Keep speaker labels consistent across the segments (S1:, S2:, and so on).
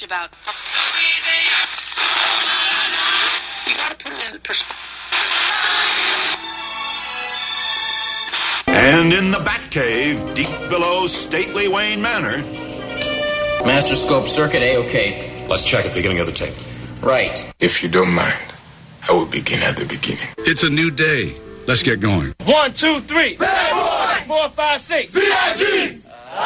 S1: much about. You gotta put it in perspective.
S2: And in the Batcave, deep below stately Wayne Manor.
S3: Master scope circuit A-OK.
S2: Let's check at the beginning of the tape.
S3: Right.
S4: If you don't mind, I will begin at the beginning.
S5: It's a new day. Let's get going.
S6: 1, 2, 3. Bad boy. 4, 5, 6. VIG.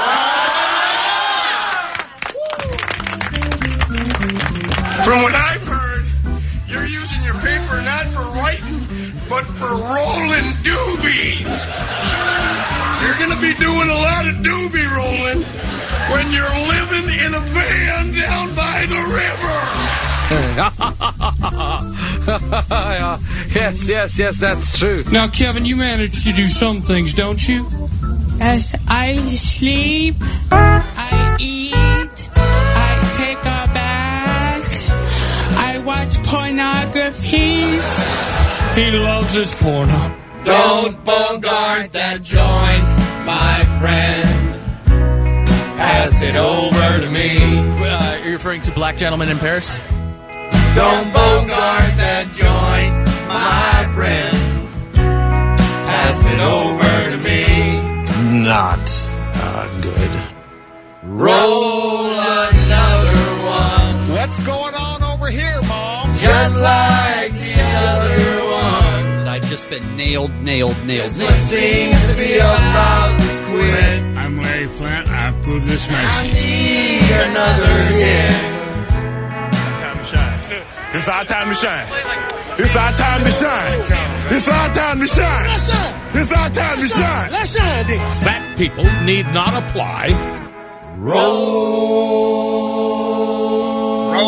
S4: From what I've heard, you're using your paper not for writing, but for rolling doobies. You're going to be doing a lot of doobie rolling when you're living in a van down by the river.
S6: Yes, that's true.
S7: Now, Kevin, you manage to do some things, don't you?
S8: Yes, I sleep, I eat, I take a bath, I watch pornographies.
S7: He loves his porno.
S6: Don't bogart that joint, my friend. Pass it over to me.
S9: You're referring to Black Gentleman in Paris?
S6: Don't bogart that joint, my friend. Pass it over to me.
S9: Not good.
S6: Roll another one.
S9: What's going on over here, Mom?
S6: Just like the other one.
S9: I've just been nailed.
S6: This one seems to be about to quit.
S7: I'm Larry Flint. I approve this
S6: I
S7: message.
S6: need another hit.
S4: It's our time to shine. It's our time to shine. It's our time to shine. It's our time to shine.
S9: Let's shine, Dick.
S7: Fat people need not apply.
S6: Roll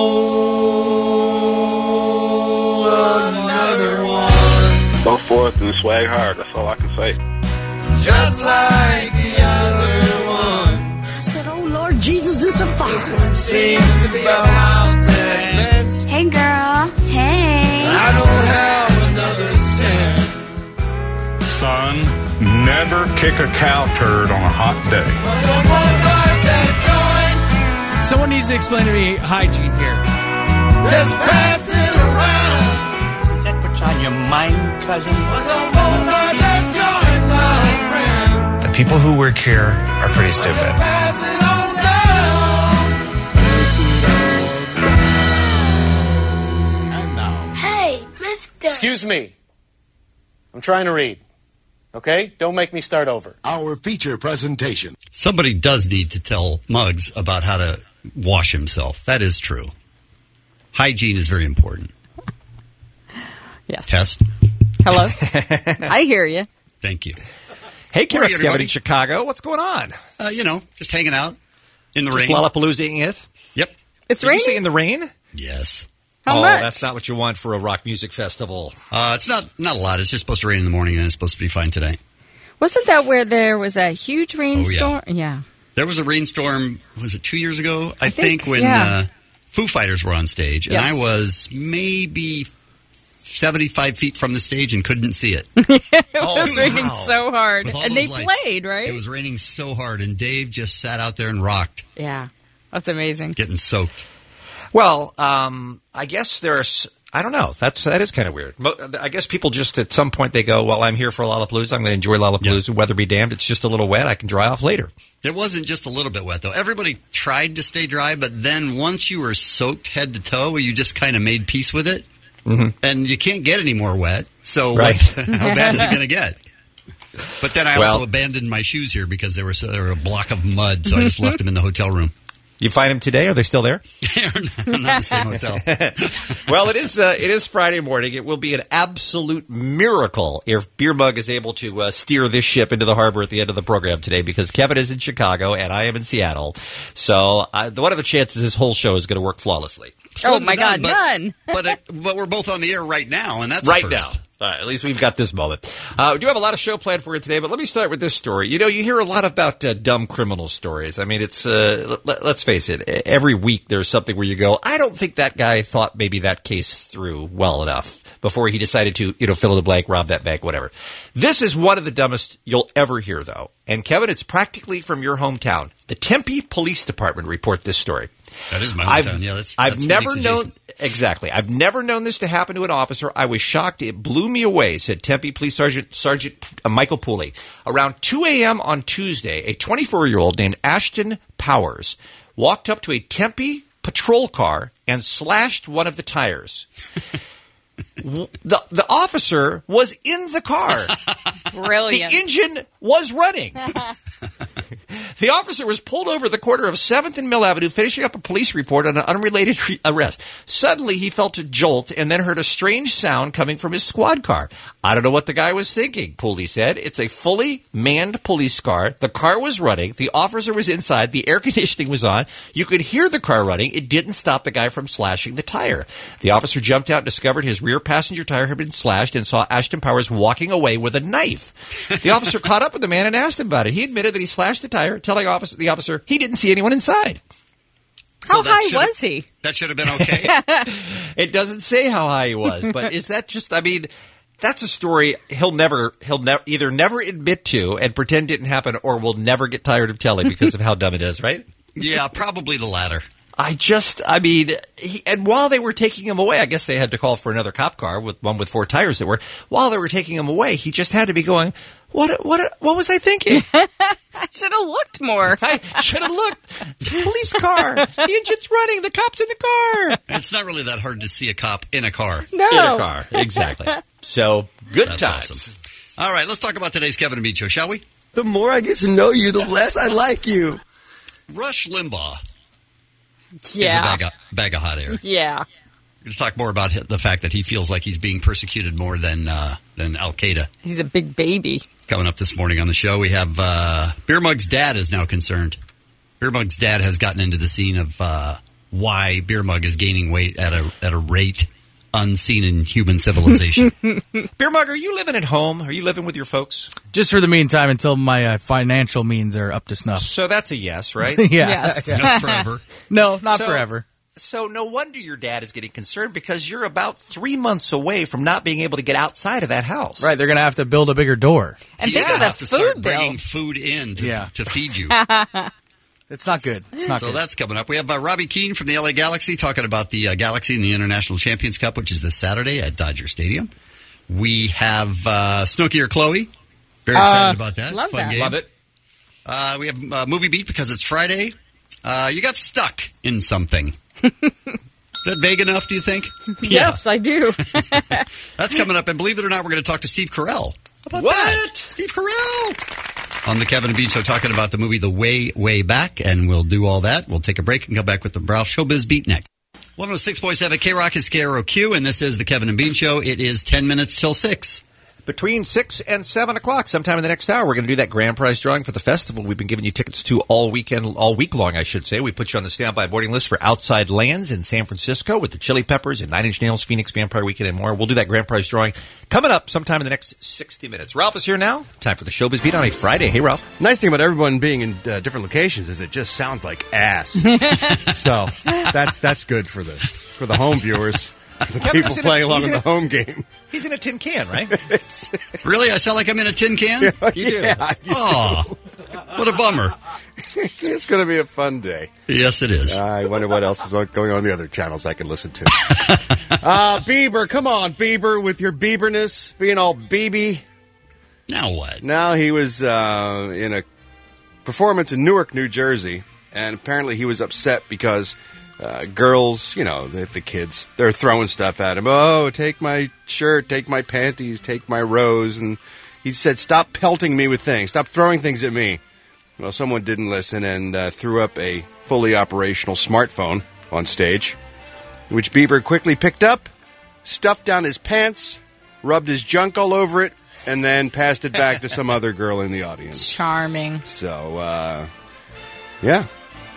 S6: another one.
S10: Go forth and swag hard. That's all I can say.
S6: Just like the other one.
S8: I said, oh, Lord Jesus, it's a fire.
S6: This one seems to be about 10 minutes.
S8: Hey, girl. Hey.
S6: I don't have another cent.
S2: Son, never kick a cow turd on a hot day.
S6: Don't bogart that joint.
S9: Someone needs to explain to me hygiene here.
S6: Just pass it around.
S9: Is that what's on your mind, cousin?
S6: Don't bogart that joint, my friend.
S9: The people who work here are pretty stupid.
S6: Pass it on down.
S8: Hey, mister.
S11: Excuse me. I'm trying to read. Okay? Don't make me start over.
S4: Our feature presentation.
S12: Somebody does need to tell Muggs about how to wash himself. That is true. Hygiene is very important.
S13: Yes.
S12: Test.
S13: Hello. I hear you.
S12: Thank you.
S14: Hey, Kara
S12: Morning,
S14: Skevin in Chicago. What's going on?
S12: Just hanging out in the
S14: Just
S12: rain.
S14: Lollapaloozaing it?
S12: Yep.
S13: It's
S14: Did
S13: raining?
S14: you say in the rain?
S12: Yes.
S13: How much?
S14: That's not what you want for a rock music festival.
S12: It's not a lot. It's just supposed to rain in the morning, and it's supposed to be fine today.
S13: Wasn't that where there was a huge rainstorm? Yeah.
S12: There was a rainstorm, was it 2 years ago? I think when
S13: yeah.
S12: Foo Fighters were on stage, and
S13: Yes.
S12: I was maybe 75 feet from the stage and couldn't see it.
S13: It was raining so hard.
S12: With all
S13: And
S12: those
S13: they
S12: lights.
S13: played, right?
S12: It was raining so hard, and Dave just sat out there and rocked,
S13: Yeah. That's amazing.
S12: getting soaked.
S14: Well, I guess there's, I don't know. That is kind of weird. I guess people just at some point they go, well, I'm here for Lollapalooza. I'm going to enjoy Lollapalooza. Weather be damned. It's just a little wet. I can dry off later.
S12: It wasn't just a little bit wet, though. Everybody tried to stay dry, but then once you were soaked head to toe, you just kind of made peace with it.
S14: Mm-hmm.
S12: And you can't get any more wet. So
S14: Right.
S12: how bad is it going to get? But then I also abandoned my shoes here because they were a block of mud, so I just left them in the hotel room.
S14: You find them today? Are they still there?
S12: Not the same hotel.
S14: Well, it is Friday morning. It will be an absolute miracle if Beer Mug is able to steer this ship into the harbor at the end of the program today, because Kevin is in Chicago and I am in Seattle. So what are the chances this whole show is going to work flawlessly?
S13: Oh, my God, none.
S12: But we're both on the air right now, and that's
S14: right
S12: a
S14: now.
S12: first.
S14: All right, at least we've got this moment. We do have a lot of show planned for you today, but let me start with this story. You know, you hear a lot about dumb criminal stories. I mean, it's let's face it, every week there's something where you go, I don't think that guy thought maybe that case through well enough before he decided to, fill in the blank, rob that bank, whatever. This is one of the dumbest you'll ever hear, though. And, Kevin, it's practically from your hometown. The Tempe Police Department report this story.
S12: That is my hometown.
S14: I've never known exactly. I've never known this to happen to an officer. I was shocked. It blew me away, said Tempe Police Sergeant Michael Pooley. Around 2 a.m. on Tuesday, a 24-year-old named Ashton Powers walked up to a Tempe patrol car and slashed one of the tires. The officer was in the car.
S13: Brilliant.
S14: The engine was running. The officer was pulled over the corner of 7th and Mill Avenue, finishing up a police report on an unrelated arrest. Suddenly, he felt a jolt and then heard a strange sound coming from his squad car. I don't know what the guy was thinking, Pooley said. It's a fully manned police car. The car was running. The officer was inside. The air conditioning was on. You could hear the car running. It didn't stop the guy from slashing the tire. The officer jumped out and discovered his rear passenger tire had been slashed and saw Ashton Powers walking away with a knife. The officer caught up with the man and asked him about it. He admitted that he slashed the tire, telling the officer he didn't see anyone inside.
S13: How high was he?
S12: That should have been okay.
S14: It doesn't say how high he was, but is that just, that's a story he'll never either never admit to and pretend didn't happen, or will never get tired of telling because of how dumb it is, right?
S12: Yeah, probably the latter.
S14: And while they were taking him away, I guess they had to call for another cop car with one with 4 tires while they were taking him away, he just had to be going, what was I thinking?
S13: I should have looked more.
S14: I should have looked. Police car. The engine's running. The cop's in the car.
S12: It's not really that hard to see a cop in a car.
S13: No.
S14: In a car. Exactly. So, That's times.
S12: Awesome. All right, let's talk about today's Kevin and Bean Show, shall we?
S15: The more I get to know you, the less I like you.
S12: Rush Limbaugh.
S13: Yeah.
S12: Is a bag of hot air.
S13: Yeah.
S12: We're going to talk more about the fact that he feels like he's being persecuted more than Al-Qaeda.
S13: He's a big baby.
S12: Coming up this morning on the show, we have Beer Mug's dad is now concerned. Beer Mug's dad has gotten into the scene of why Beer Mug is gaining weight at a rate unseen in human civilization.
S14: Beer Mug, are you living at home? Are you living with your folks?
S16: Just for the meantime, until my financial means are up to snuff.
S14: So that's a yes, right?
S16: Yeah.
S13: Yes.
S12: Not forever.
S16: No, not forever.
S14: So no wonder your dad is getting concerned, because you're about 3 months away from not being able to get outside of that house.
S16: Right, they're going to have to build a bigger door.
S13: And think of the
S12: have to start
S13: food bill.
S12: bringing food in to feed you.
S16: It's not good. It's not
S12: so
S16: good.
S12: that's coming up. We have Robbie Keane from the LA Galaxy talking about the Galaxy and the International Champions Cup, which is this Saturday at Dodger Stadium. We have Snooki or Chloe. Very excited about that.
S13: Love
S12: Fun
S13: that.
S12: game.
S14: Love it.
S12: We have Movie Beat because it's Friday. You got stuck in something. Is that vague enough, do you think?
S13: Yes, I do.
S12: That's coming up. And believe it or not, we're going to talk to Steve Carell. How about that? Steve Carell. On the Kevin and Bean Show, talking about the movie The Way, Way Back. And we'll do all that. We'll take a break and come back with the Ralph Showbiz Beat next. 106.7 K-Rock is KROQ, and this is the Kevin and Bean Show. It is 10 minutes till 6.
S14: Between 6 and 7 o'clock, sometime in the next hour, we're going to do that grand prize drawing for the festival we've been giving you tickets to all week long, I should say. We put you on the standby boarding list for Outside Lands in San Francisco with the Chili Peppers and 9 Inch Nails, Phoenix Vampire Weekend, and more. We'll do that grand prize drawing coming up sometime in the next 60 minutes. Ralph is here now. Time for the Showbiz Beat on a Friday. Hey, Ralph.
S11: Nice thing about everyone being in different locations is it just sounds like ass. So that's good for the home viewers. The people playing along in the home game.
S14: He's in a tin can, right?
S12: Really? I sound like I'm in a tin can?
S14: You do.
S11: Yeah,
S12: Oh, what a bummer.
S11: It's going to be a fun day.
S12: Yes, it is.
S11: I wonder what else is going on the other channels I can listen to. Bieber, come on, Bieber, with your Bieberness, being all Biebe.
S12: Now what?
S11: Now he was in a performance in Newark, New Jersey, and apparently he was upset because girls, the kids, they're throwing stuff at him. Oh, take my shirt, take my panties, take my rose. And he said, stop pelting me with things. Stop throwing things at me. Well, someone didn't listen and threw up a fully operational smartphone on stage, which Bieber quickly picked up, stuffed down his pants, rubbed his junk all over it, and then passed it back to some other girl in the audience.
S13: Charming.
S11: So, yeah.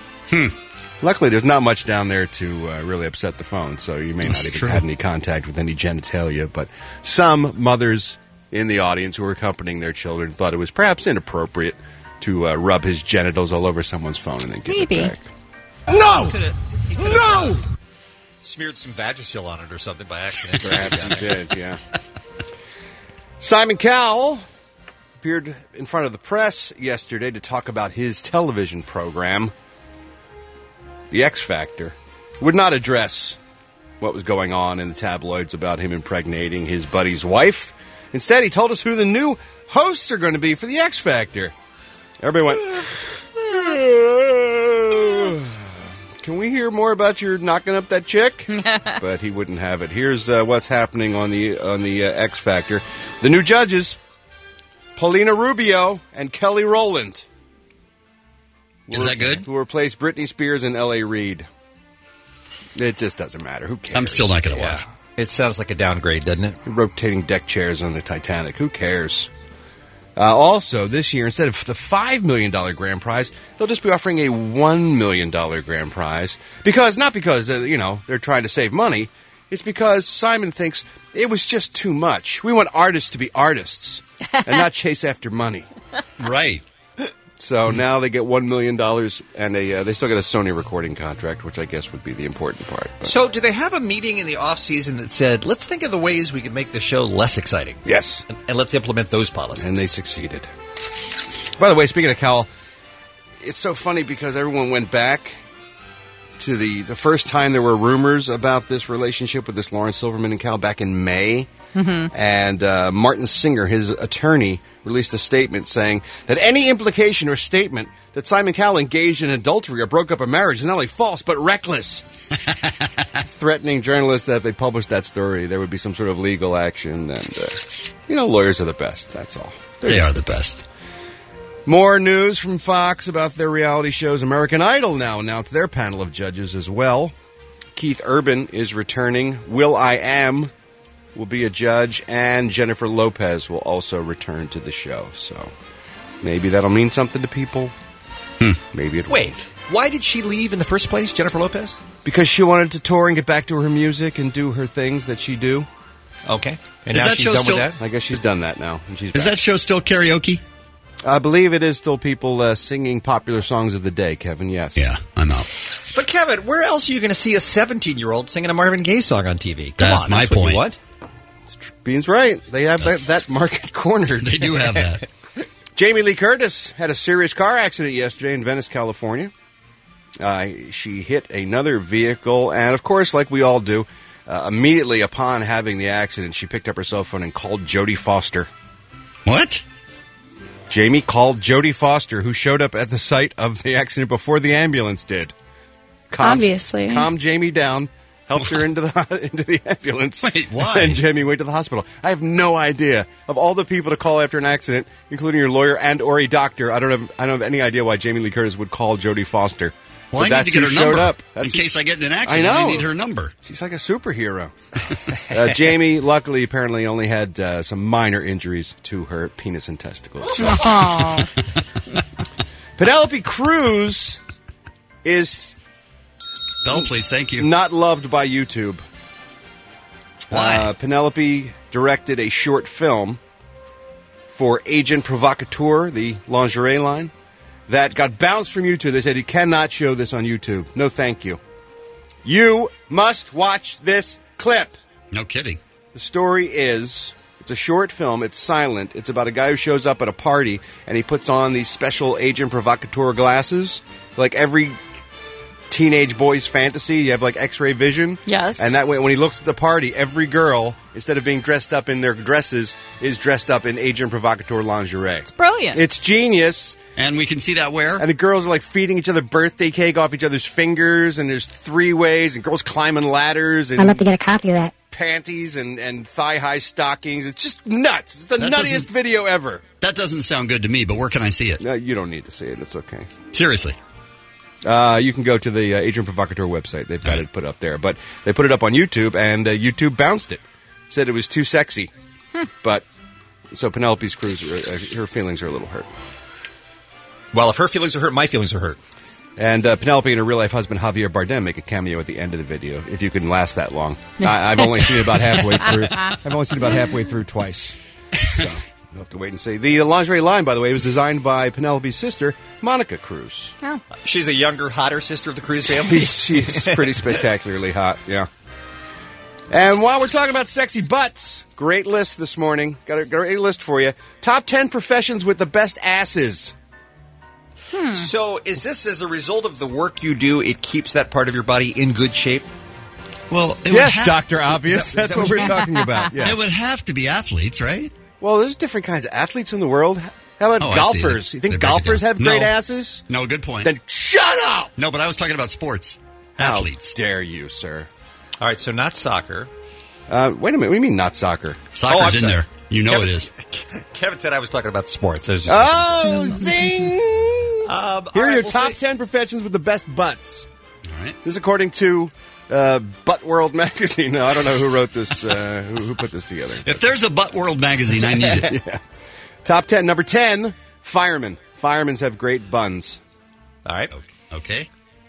S11: Luckily, there's not much down there to really upset the phone, so you may not even have any contact with any genitalia. But some mothers in the audience who were accompanying their children thought it was perhaps inappropriate to rub his genitals all over someone's phone and then give it back.
S7: No! No!
S14: smeared some Vagisil on it or something by accident.
S11: Perhaps he did, yeah. Simon Cowell appeared in front of the press yesterday to talk about his television program, The X Factor. Would not address what was going on in the tabloids about him impregnating his buddy's wife. Instead, he told us who the new hosts are going to be for The X Factor. Everybody went, can we hear more about your knocking up that chick? But he wouldn't have it. Here's what's happening on the X Factor. The new judges, Paulina Rubio and Kelly Rowland.
S12: Is that good?
S11: Who replaced Britney Spears and L.A. Reid. It just doesn't matter. Who cares?
S12: I'm still not going to watch.
S14: It sounds like a downgrade, doesn't it?
S11: Rotating deck chairs on the Titanic. Who cares? Also, this year, instead of the $5 million grand prize, they'll just be offering a $1 million grand prize. Not because, they're trying to save money. It's because Simon thinks it was just too much. We want artists to be artists and not chase after money.
S12: Right.
S11: So now they get $1 million, and they still get a Sony recording contract, which I guess would be the important part. But.
S14: So do they have a meeting in the off-season that said, let's think of the ways we can make the show less exciting?
S11: Yes.
S14: And let's implement those policies.
S11: And they succeeded. By the way, speaking of Cowell, it's so funny because everyone went back to the first time there were rumors about this relationship with this Lauren Silverman and Cowell back in May. Mm-hmm. And Martin Singer, his attorney, released a statement saying that any implication or statement that Simon Cowell engaged in adultery or broke up a marriage is not only false, but reckless. Threatening journalists that if they published that story, there would be some sort of legal action. And, lawyers are the best. That's all.
S12: They are the best.
S11: More news from Fox about their reality shows. American Idol now announced their panel of judges as well. Keith Urban is returning. Will.i.am will be a judge, and Jennifer Lopez will also return to the show. So maybe that'll mean something to people. Maybe it won't.
S14: Wait, why did she leave in the first place, Jennifer Lopez?
S11: Because she wanted to tour and get back to her music and do her things that she do.
S14: Okay. And
S12: is
S14: now
S12: that
S14: she's
S12: show
S14: done
S12: still,
S14: with that?
S11: I guess she's done that now. And she's
S12: is
S11: back.
S12: that show still karaoke?
S11: I believe it is still people singing popular songs of the day, Kevin, yes.
S12: Yeah, I'm out.
S14: But, Kevin, where else are you going to see a 17-year-old singing a Marvin Gaye song on TV?
S12: That's my point.
S14: What?
S11: Bean's right. They have that market cornered.
S12: They do have that.
S11: Jamie Lee Curtis had a serious car accident yesterday in Venice, California. She hit another vehicle, and of course, like we all do, immediately upon having the accident, she picked up her cell phone and called Jodie Foster.
S12: What?
S11: Jamie called Jodie Foster, who showed up at the site of the accident before the ambulance did.
S13: Obviously.
S11: Calmed Jamie down, helped her into the ambulance.
S12: Wait, why?
S11: And Jamie went to the hospital. I have no idea. Of all the people to call after an accident, including your lawyer and or a doctor, I don't have any idea why Jamie Lee Curtis would call Jodie Foster.
S12: Well,
S11: but
S12: I need to get her number.
S11: Up.
S12: In case I get in an accident, I need her number.
S11: She's like a superhero. Jamie, luckily, apparently only had some minor injuries to her penis and testicles. So. Penelope Cruz is...
S12: Bell, please, thank you.
S11: Not loved by YouTube.
S12: Why?
S11: Penelope directed a short film for Agent Provocateur, the lingerie line, that got bounced from YouTube. They said, you cannot show this on YouTube. No, thank you. You must watch this clip.
S12: No kidding.
S11: The story is, it's a short film. It's silent. It's about a guy who shows up at a party, and he puts on these special Agent Provocateur glasses. Like every teenage boy's fantasy, you have like X-ray vision.
S13: Yes.
S11: And that way, when he looks at the party, every girl, instead of being dressed up in their dresses, is dressed up in Agent Provocateur lingerie.
S13: It's brilliant.
S11: It's genius.
S12: And we can see that where?
S11: And the girls are like feeding each other birthday cake off each other's fingers, and there's three ways, and girls climbing ladders. And
S17: I'd love to get a copy of that.
S11: Panties and thigh-high stockings. It's just nuts. It's the nuttiest video ever.
S12: That doesn't sound good to me, but where can I see it?
S11: No, you don't need to see it. It's okay.
S12: Seriously.
S11: You can go to the Agent Provocateur website. They've got it put up there. But they put it up on YouTube, and YouTube bounced it. Said it was too sexy. But, so Penelope's Cruz, her feelings are a little hurt.
S14: Well, if her feelings are hurt, my feelings are hurt.
S11: And Penelope and her real-life husband, Javier Bardem, make a cameo at the end of the video, if you can last that long. I've only seen it about halfway through. I've only seen it about halfway through twice. So, you'll have to wait and see. The lingerie line, by the way, was designed by Penelope's sister, Monica Cruz.
S13: Oh.
S14: She's a younger, hotter sister of the Cruz family?
S11: She's pretty spectacularly hot, yeah. And while we're talking about sexy butts, great list this morning. Got a great list for you. Top 10 professions with the best asses.
S14: So is this as a result of the work you do, it keeps that part of your body in good shape?
S12: Well,
S11: yes, Dr. Obvious. That's what we're talking about. Yes.
S12: It would have to be athletes, right?
S11: Well, there's different kinds of athletes in the world. How about golfers? You think golfers have great asses?
S12: No, good point.
S11: Then shut up!
S12: No, but I was talking about sports. Athletes.
S11: How dare you, sir.
S14: All right, so not soccer.
S11: Wait a minute. What do you mean not soccer?
S12: Soccer's in there. You know
S14: Kevin,
S12: it is.
S14: Kevin said I was talking about sports. I was just
S11: zing! Here are your top 10 professions with the best butts.
S12: All right.
S11: This is according to Butt World magazine. No, I don't know who wrote this, who put this together.
S12: If there's a Butt World magazine, I need it.
S11: Yeah. Top 10. Number 10, firemen. Firemen have great buns.
S14: All right.
S12: Okay.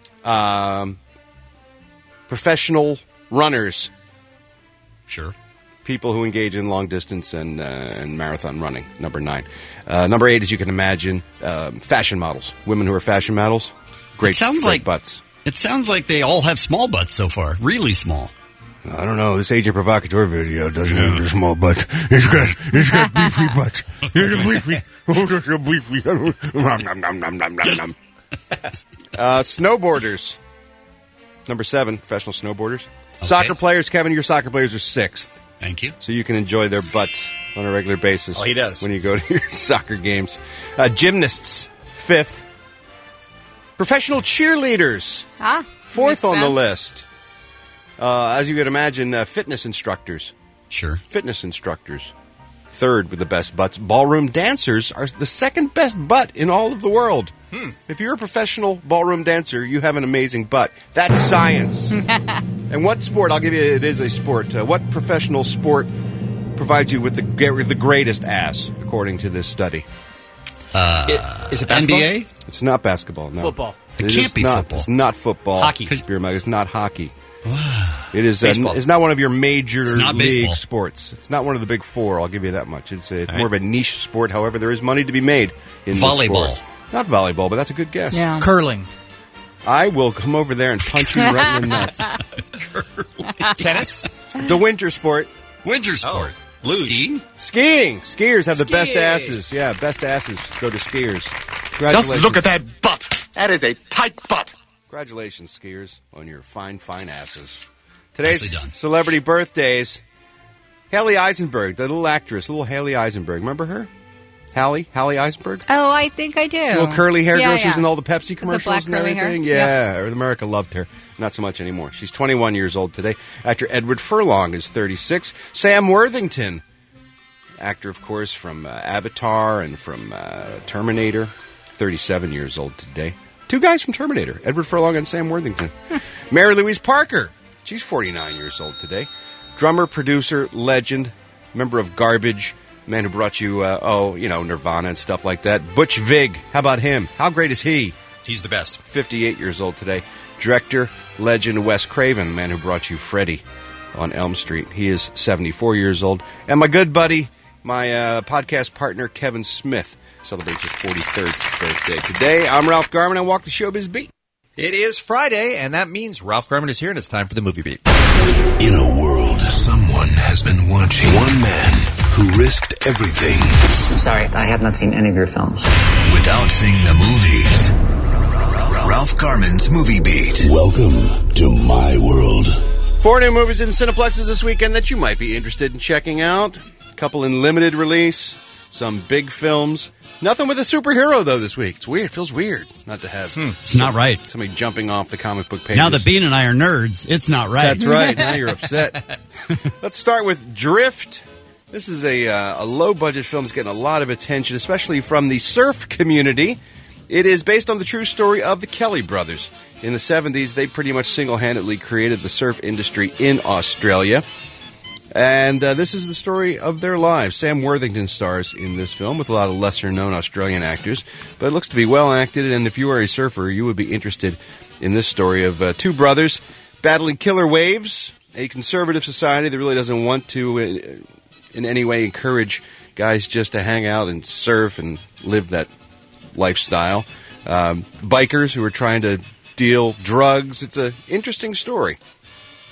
S11: Professional runners.
S12: Sure.
S11: People who engage in long distance and marathon running. Number 9. Number 8, as you can imagine, fashion models. Women who are fashion models. Great butts.
S12: It sounds like they all have small butts so far. Really small.
S11: I don't know. This Agent Provocateur video doesn't have a small butt. It's got beefy butts. It's beefy. Oh, that's a beefy. Nom, nom, nom, nom, nom, nom, nom. Snowboarders. Number 7, professional snowboarders. Okay. Soccer players, Kevin, your soccer players are 6th.
S12: Thank you.
S11: So you can enjoy their butts on a regular basis.
S14: Oh, he does.
S11: When you go to your soccer games. Gymnasts, 5th. Professional cheerleaders, 4th on the list. As you can imagine, fitness instructors.
S12: Sure.
S11: Fitness instructors. 3rd with the best butts. Ballroom dancers are the 2nd best butt in all of the world. If you're a professional ballroom dancer, you have an amazing butt. That's science. And what sport? I'll give you, it is a sport. What professional sport provides you with the greatest ass, according to this study?
S14: Is it basketball?
S12: NBA?
S11: It's not basketball, no.
S16: Football.
S12: It can't be football.
S11: It's not football.
S14: Hockey.
S11: Beer mug. It's not hockey. It is.
S14: Baseball.
S11: It's not one of your major
S12: not
S11: league
S12: baseball.
S11: sports. It's not one of the big 4. I'll give you that much. It's more of a niche sport. However, there is money to be made in
S12: volleyball.
S11: This sport. Not volleyball, but that's a good guess.
S16: Yeah. Curling.
S11: I will come over there and punch you right in the nuts.
S14: Tennis?
S11: It's a winter sport.
S12: Winter sport.
S14: Luge.
S11: Skiing. Skiers have the best asses. Yeah, best asses go to skiers.
S4: Just look at that butt. That is a tight butt.
S11: Congratulations, skiers, on your fine, fine asses. Today's
S12: Nicely done.
S11: celebrity birthdays. Haley Eisenberg, the little actress, little Haley Eisenberg. Remember her? Haley Eisenberg?
S13: Oh, I think I do.
S11: Little curly hair girl.
S13: Yeah,
S11: She was
S13: yeah.
S11: in all the Pepsi commercials
S13: black
S11: and
S13: curly
S11: everything.
S13: hair.
S11: Yeah, America loved her. Not so much anymore. She's 21 years old today. Actor Edward Furlong is 36. Sam Worthington, actor, of course, from Avatar and from Terminator, 37 years old today. 2 guys from Terminator, Edward Furlong and Sam Worthington. Mary Louise Parker, she's 49 years old today. Drummer, producer, legend, member of Garbage, man who brought you, Nirvana and stuff like that. Butch Vig, how about him? How great is he?
S14: He's the best.
S11: 58 years old today. Director, legend, Wes Craven, the man who brought you Freddy on Elm Street. He is 74 years old. And my good buddy, my podcast partner, Kevin Smith, celebrates his 43rd birthday today. I'm Ralph Garman. I walk the showbiz beat.
S14: It is Friday, and that means Ralph Garman is here, and it's time for the movie beat.
S17: In a world, someone has been watching. One man who risked everything.
S18: I'm sorry, I have not seen any of your films.
S17: Without seeing the movies. Ralph Garman's Movie Beat. Welcome to my world.
S11: 4 new movies in Cineplexes this weekend that you might be interested in checking out. A couple in limited release. Some big films. Nothing with a superhero, though, this week. It's weird. It feels weird not to have
S16: It's not right.
S11: somebody jumping off the comic book pages.
S16: Now that Bean and I are nerds, it's not right.
S11: That's right. Now you're upset. Let's start with Drift. This is a low-budget film that's getting a lot of attention, especially from the surf community. It is based on the true story of the Kelly brothers. In the 70s, they pretty much single-handedly created the surf industry in Australia. And this is the story of their lives. Sam Worthington stars in this film with a lot of lesser-known Australian actors. But it looks to be well-acted, and if you are a surfer, you would be interested in this story of 2 brothers battling killer waves, a conservative society that really doesn't want to in any way encourage guys just to hang out and surf and live that lifestyle. Bikers who are trying to deal drugs. It's an interesting story.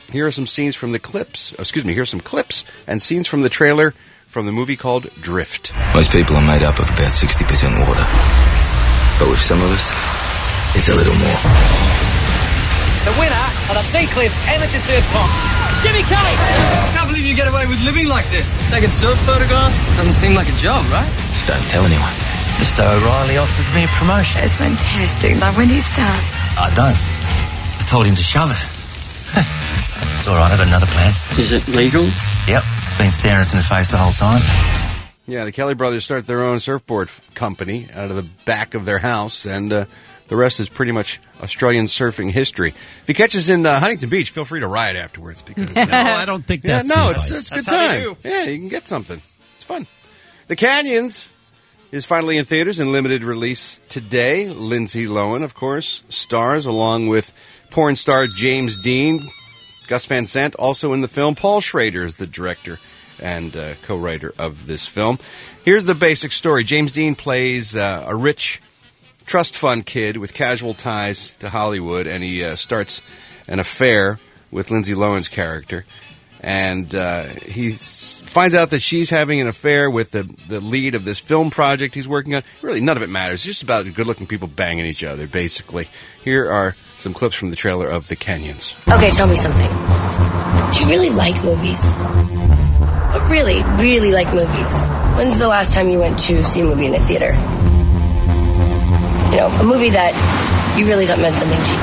S11: Here are some scenes from the clips. Here's some clips and scenes from the trailer from the movie called Drift.
S17: Most people are made up of about 60% water. But with some of us, it's a little more.
S19: The winner of the Seacliff Amateur Surf Comp, Jimmy Kelly.
S9: I can't believe you get away with living like this. Taking surf photographs doesn't seem like a job, right?
S17: Just don't tell anyone.
S9: Mr. O'Reilly offered me a promotion.
S8: That's fantastic. Like, when do you start?
S9: I don't. I told him to shove it. It's all right, I've got another plan.
S18: Is it legal?
S9: Yep. Been staring us in the face the whole time.
S11: Yeah, the Kelly brothers start their own surfboard company out of the back of their house, and the rest is pretty much Australian surfing history. If he catches in Huntington Beach, feel free to riot afterwards. Because
S12: No, I don't think that's the advice.
S11: It's a good
S14: That's how they
S11: time.
S14: do.
S11: Yeah, you can get something. It's fun. The Canyons is finally in theaters in limited release today. Lindsay Lohan, of course, stars along with porn star James Dean. Gus Van Sant also in the film. Paul Schrader is the director and co-writer of this film. Here's the basic story. James Dean plays a rich trust fund kid with casual ties to Hollywood, and he starts an affair with Lindsay Lohan's character. And he finds out that she's having an affair with the lead of this film project he's working on. Really, none of it matters. It's just about good-looking people banging each other, basically. Here are some clips from the trailer of The Canyons.
S20: Okay, tell me something. Do you really like movies? Really, really like movies? When's the last time you went to see a movie in a theater? You know, a movie that you really thought meant something to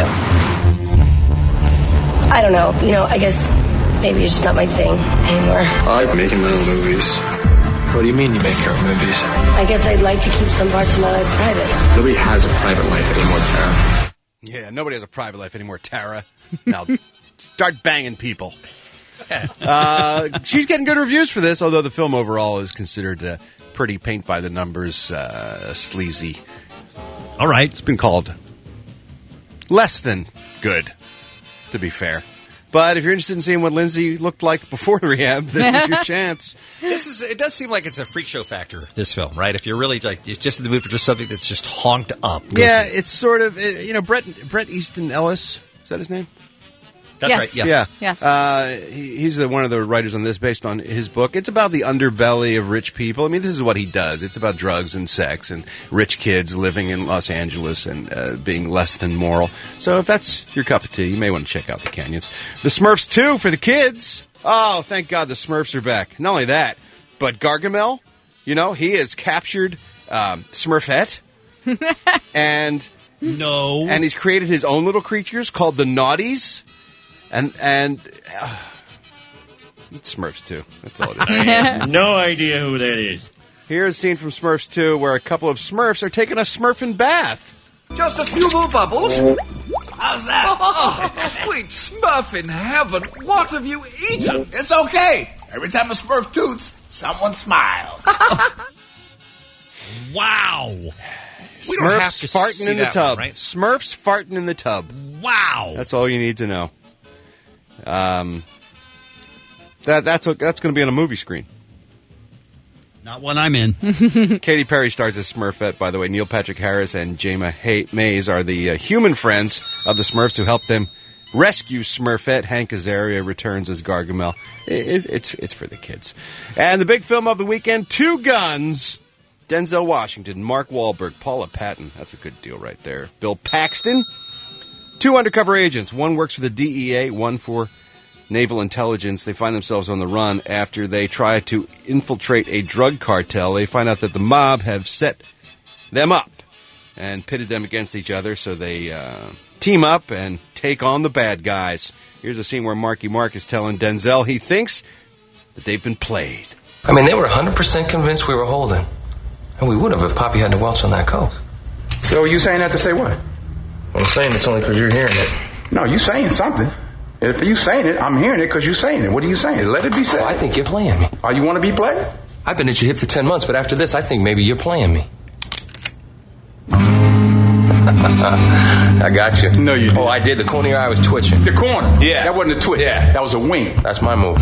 S20: you. I don't know. You know, I guess maybe it's just not my thing anymore.
S21: I like making my own movies. What do you mean you make your own movies?
S20: I guess I'd like to keep some parts of my life private.
S21: Nobody has a private life anymore, Tara.
S11: Yeah, nobody has a private life anymore, Tara. Now, start banging people. She's getting good reviews for this, although the film overall is considered pretty paint-by-the-numbers, sleazy.
S12: All right.
S11: It's been called less than good, to be fair. But if you're interested in seeing what Lindsay looked like before rehab, this is your chance.
S14: It does seem like it's a freak show factor, this film, right? If you're really just in the mood for just something that's just honked up.
S11: Yeah, it's sort of, Bret Easton Ellis, is that his name?
S14: That's right, yes.
S11: Yeah.
S13: Yes.
S11: He's one of the writers on this based on his book. It's about the underbelly of rich people. I mean, this is what he does. It's about drugs and sex and rich kids living in Los Angeles and being less than moral. So if that's your cup of tea, you may want to check out The Canyons. The Smurfs 2 for the kids. Oh, thank God the Smurfs are back. Not only that, but Gargamel, he has captured Smurfette. and he's created his own little creatures called the Naughties. And it's Smurfs 2. That's all it is.
S22: I have no idea who that is.
S11: Here's a scene from Smurfs 2 where a couple of Smurfs are taking a Smurfing bath.
S23: Just a few more bubbles. How's that? Oh, sweet Smurf in heaven. What have you eaten?
S4: It's okay. Every time a Smurf toots, someone smiles.
S12: Wow.
S14: We don't have to
S11: farting
S14: see
S11: in the
S14: that
S11: tub.
S14: one, right?
S11: Smurfs farting in the tub.
S12: Wow.
S11: That's all you need to know. That's going to be on a movie screen.
S12: Not one I'm in.
S11: Katy Perry stars as Smurfette, by the way. Neil Patrick Harris and Jayma Mays are the human friends of the Smurfs who help them rescue Smurfette. Hank Azaria returns as Gargamel. It's for the kids. And the big film of the weekend, Two Guns. Denzel Washington, Mark Wahlberg, Paula Patton. That's a good deal right there. Bill Paxton. Two undercover agents. One works for the DEA, one for Naval Intelligence. They find themselves on the run after they try to infiltrate a drug cartel. They find out that the mob have set them up and pitted them against each other, so they team up and take on the bad guys. Here's a scene where Marky Mark is telling Denzel he thinks that they've been played.
S24: I mean, they were 100% convinced we were holding. And we would have if Poppy hadn't welched on that coke.
S25: So you saying that to say what?
S24: Well, I'm saying it's only because you're hearing it.
S25: No, you saying something. If you saying it, I'm hearing it because you're saying it. What are you saying? Let it be said.
S24: Oh, I think you're playing me.
S25: Oh, you want to be played?
S24: I've been at your hip for 10 months, but after this, I think maybe you're playing me. I got you.
S25: No, you didn't.
S24: Oh, I did. The corner of your eye was twitching.
S25: The corner?
S24: Yeah.
S25: That wasn't a twitch.
S24: Yeah.
S25: That was a wink.
S24: That's my move.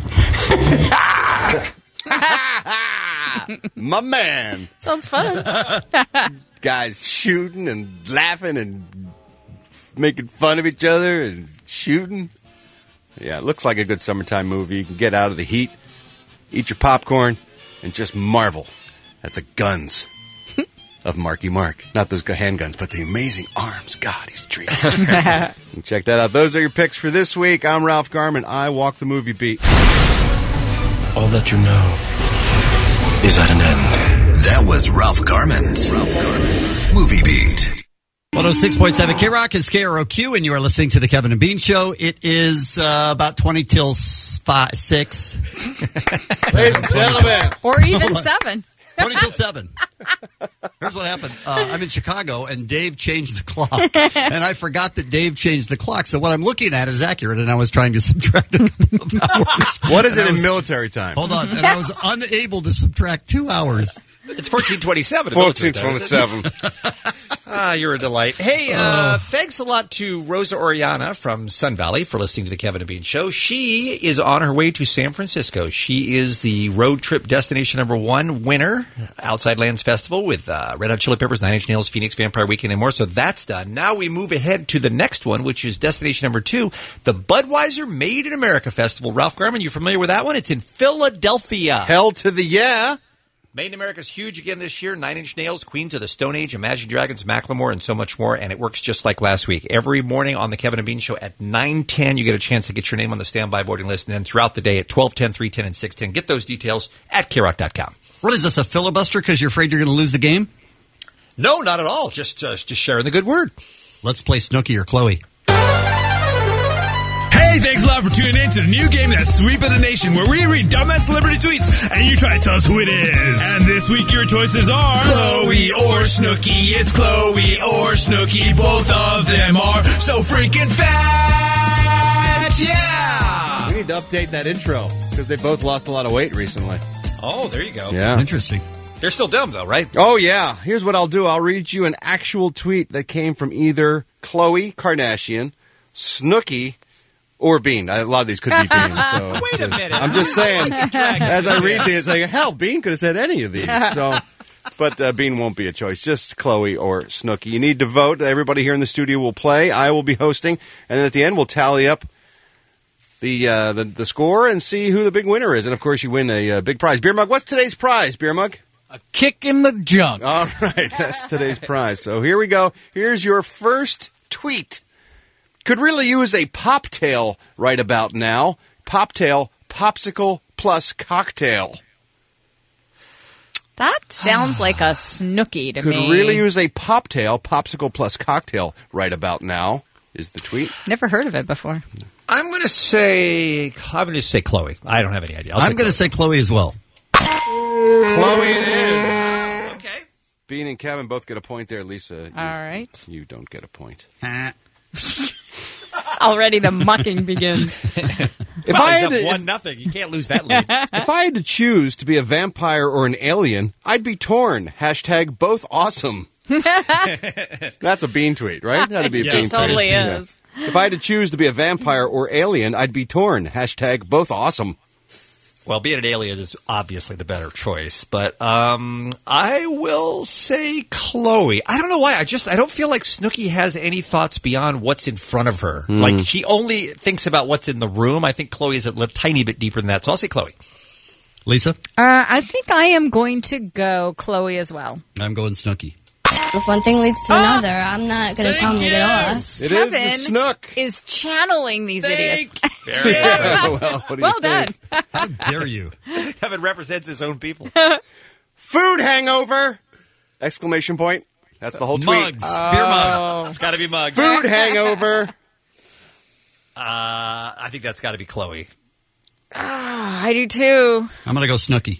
S11: My man.
S13: Sounds fun.
S11: Guys shooting and laughing and making fun of each other and shooting. Yeah, it looks like a good summertime movie. You can get out of the heat, eat your popcorn, and just marvel at the guns of Marky Mark. Not those handguns, but the amazing arms. God, he's a treat. And check that out. Those are your picks for this week. I'm Ralph Garman. I walk the movie beat.
S17: All that you know is at an end. That was Ralph Garman's Movie Beat.
S12: 106.7 K-Rock is KROQ, and you are listening to The Kevin and Bean Show. It is about 20 till 6.
S11: Ladies and gentlemen.
S13: Or even 7.
S12: 20 till 7. Here's what happened. I'm in Chicago, and Dave changed the clock. And I forgot that Dave changed the clock. So what I'm looking at is accurate, and I was trying to subtract a couple of hours.
S11: What is it in military time?
S12: Hold on. And I was unable to subtract 2 hours.
S14: It's 1427.
S11: 1427.
S14: You're a delight. Hey, thanks a lot to Rosa Oriana from Sun Valley for listening to the Kevin and Bean Show. She is on her way to San Francisco. She is the road trip destination number 1 winner, Outside Lands Festival with Red Hot Chili Peppers, Nine Inch Nails, Phoenix Vampire Weekend, and more. So that's done. Now we move ahead to the next one, which is destination number 2, the Budweiser Made in America Festival. Ralph Garman, you familiar with that one? It's in Philadelphia.
S11: Hell to the yeah.
S14: Made in America is huge again this year. 9 Inch Nails, Queens of the Stone Age, Imagine Dragons, Macklemore, and so much more. And it works just like last week. Every morning on the Kevin and Bean Show at 9:10, you get a chance to get your name on the standby voting list. And then throughout the day at 12:10, 3:10, and 6:10. Get those details at KROC.com.
S12: What is this, a filibuster because you're afraid you're going to lose the game?
S14: No, not at all. Just sharing the good word.
S12: Let's play Snooki or Chloe.
S1: Hey, thanks a lot for tuning in to the new game that's sweeping the nation, where we read dumbass celebrity tweets and you try to tell us who it is. And this week your choices are Chloe or Snooki. It's Chloe or Snooki. Both of them are so freaking fat. Yeah!
S11: We need to update that intro because they both lost a lot of weight recently.
S14: Oh, there you go.
S11: Yeah.
S12: Interesting.
S14: They're still dumb, though, right?
S11: Oh, yeah. Here's what I'll do. I'll read you an actual tweet that came from either Khloe Kardashian, Snooki, or Bean. A lot of these could be Bean. So
S14: wait a minute.
S11: I'm just saying, as I read these, like, hell, Bean could have said any of these. So, but Bean won't be a choice. Just Chloe or Snooki. You need to vote. Everybody here in the studio will play. I will be hosting. And then at the end, we'll tally up the score and see who the big winner is. And, of course, you win a big prize. Beer Mug, what's today's prize, Beer Mug?
S16: A kick in the junk.
S11: All right, that's today's prize. So here we go. Here's your first tweet. Could really use a poptail right about now. Poptail, popsicle plus cocktail.
S13: That sounds like a Snooki to me.
S11: Could really use a poptail, popsicle plus cocktail right about now is the tweet.
S13: Never heard of it before.
S14: I'm going to say Chloe. I don't have any idea.
S12: I'm going to say Chloe as well.
S11: Chloe it is. Okay. Bean and Kevin both get a point there. Lisa,
S13: all right.
S11: You don't get a point.
S13: Already the mucking begins.
S14: If I had 1-0, you can't lose that lead.
S11: If I had to choose to be a vampire or an alien, I'd be torn. # both awesome. That's a Bean tweet, right? That'd be a Bean tweet.
S13: It totally is.
S11: Yeah. If I had to choose to be a vampire or alien, I'd be torn. # both awesome.
S14: Well, being an alien is obviously the better choice, but I will say Chloe. I don't know why. I don't feel like Snooki has any thoughts beyond what's in front of her. Like, she only thinks about what's in the room. I think Chloe is a tiny bit deeper than that, so I'll say Chloe.
S12: Lisa?
S13: I think I am going to go Chloe as well.
S12: I'm going Snooki.
S20: If one thing leads to another, I'm not going to tell them to get off.
S11: It
S13: Kevin
S11: is the Snook.
S13: is channeling these idiots.
S14: Very
S13: well done.
S12: How dare you?
S14: Kevin represents his own people.
S11: Food hangover! ! That's the whole tweet.
S12: Mugs. Beer mug.
S14: It's got to be mugs.
S11: Food hangover!
S14: I think that's got to be Chloe.
S13: I do too.
S12: I'm going to go Snooki.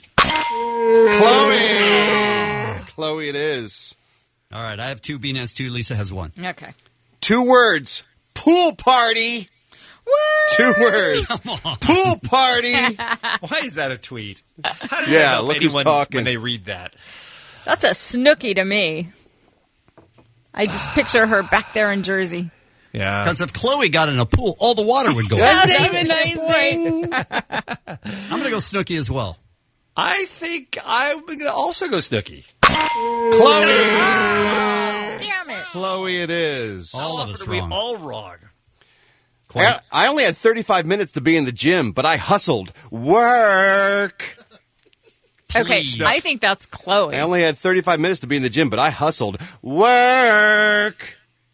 S11: Chloe it is.
S12: All right, I have 2. Bean has 2. Lisa has 1.
S13: Okay.
S11: 2 words. Pool party.
S13: What?
S11: 2 words. Pool party.
S14: Why is that a tweet? How does
S11: Yeah,
S14: that help
S11: look who's
S14: anyone
S11: talking.
S14: when they read that?
S13: That's a Snooki to me. I just picture her back there in Jersey.
S14: Yeah.
S12: Because if Chloe got in a pool, all the water would go
S13: That's
S12: out.
S13: amazing.
S12: I'm going to go Snooki as well.
S14: I think I'm going to also go Snooki.
S11: Chloe.
S13: Damn it.
S11: Chloe it is.
S12: All of us
S14: We
S12: wrong.
S14: all wrong.
S12: quite.
S11: I only had 35 minutes to be in the gym, but I hustled. Work.
S13: Okay, I think that's Chloe.
S11: I only had 35 minutes to be in the gym, but I hustled. Work.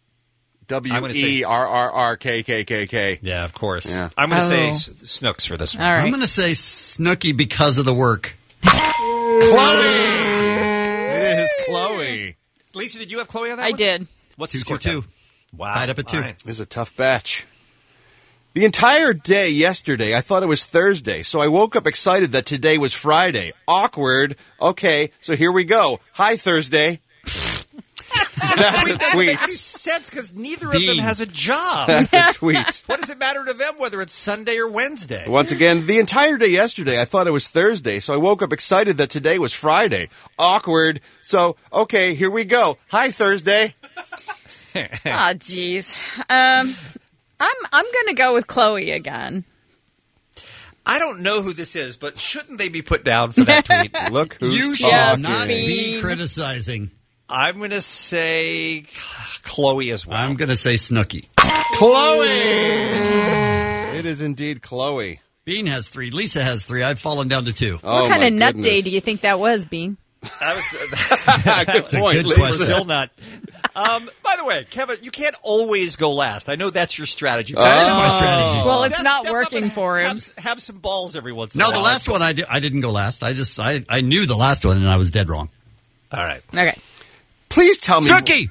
S11: WERRRKKKK.
S14: Yeah, of course.
S11: Yeah.
S14: I'm going to say Snooks for this one.
S13: All right.
S12: I'm going to say Snooki because of the work.
S11: Chloe. It is Chloe.
S14: Lisa, did you have Chloe on that
S13: I
S14: one?
S13: did.
S14: What's the score?
S12: 2-2.
S14: Wow.
S12: Tied up at 2.
S14: All right.
S11: This is a tough batch. The entire day yesterday, I thought it was Thursday, so I woke up excited that today was Friday. Awkward. Okay, so here we go. Hi, Thursday. That's a tweet.
S14: That makes sense because neither of them has a job.
S11: That's a tweet.
S14: What does it matter to them whether it's Sunday or Wednesday?
S11: Once again, the entire day yesterday, I thought it was Thursday, so I woke up excited that today was Friday. Awkward. So, okay, here we go. Hi, Thursday.
S13: Oh, jeez. I'm going to go with Chloe again.
S14: I don't know who this is, but shouldn't they be put down for that tweet?
S11: Look who's
S12: You
S11: talking.
S12: should not be criticizing.
S14: I'm going to say Chloe as well.
S12: I'm going to say Snooki.
S11: Chloe! It is indeed Chloe.
S12: Bean has 3. Lisa has 3. I've fallen down to 2.
S11: Oh,
S13: What kind
S11: my
S13: of nut
S11: goodness.
S13: day do you think that was, Bean?
S11: Good point,
S12: good
S11: Lisa.
S12: question.
S14: Still not. By the way, Kevin, you can't always go last. I know that's your strategy.
S12: That is my strategy.
S13: Well, it's not
S14: Step up
S13: working
S14: and
S13: for him.
S14: Have some balls every once in a
S12: No,
S14: while.
S12: the last one I didn't go last. I knew the last one and I was dead wrong.
S14: All right.
S13: Okay.
S11: Please tell me.
S12: Snooki!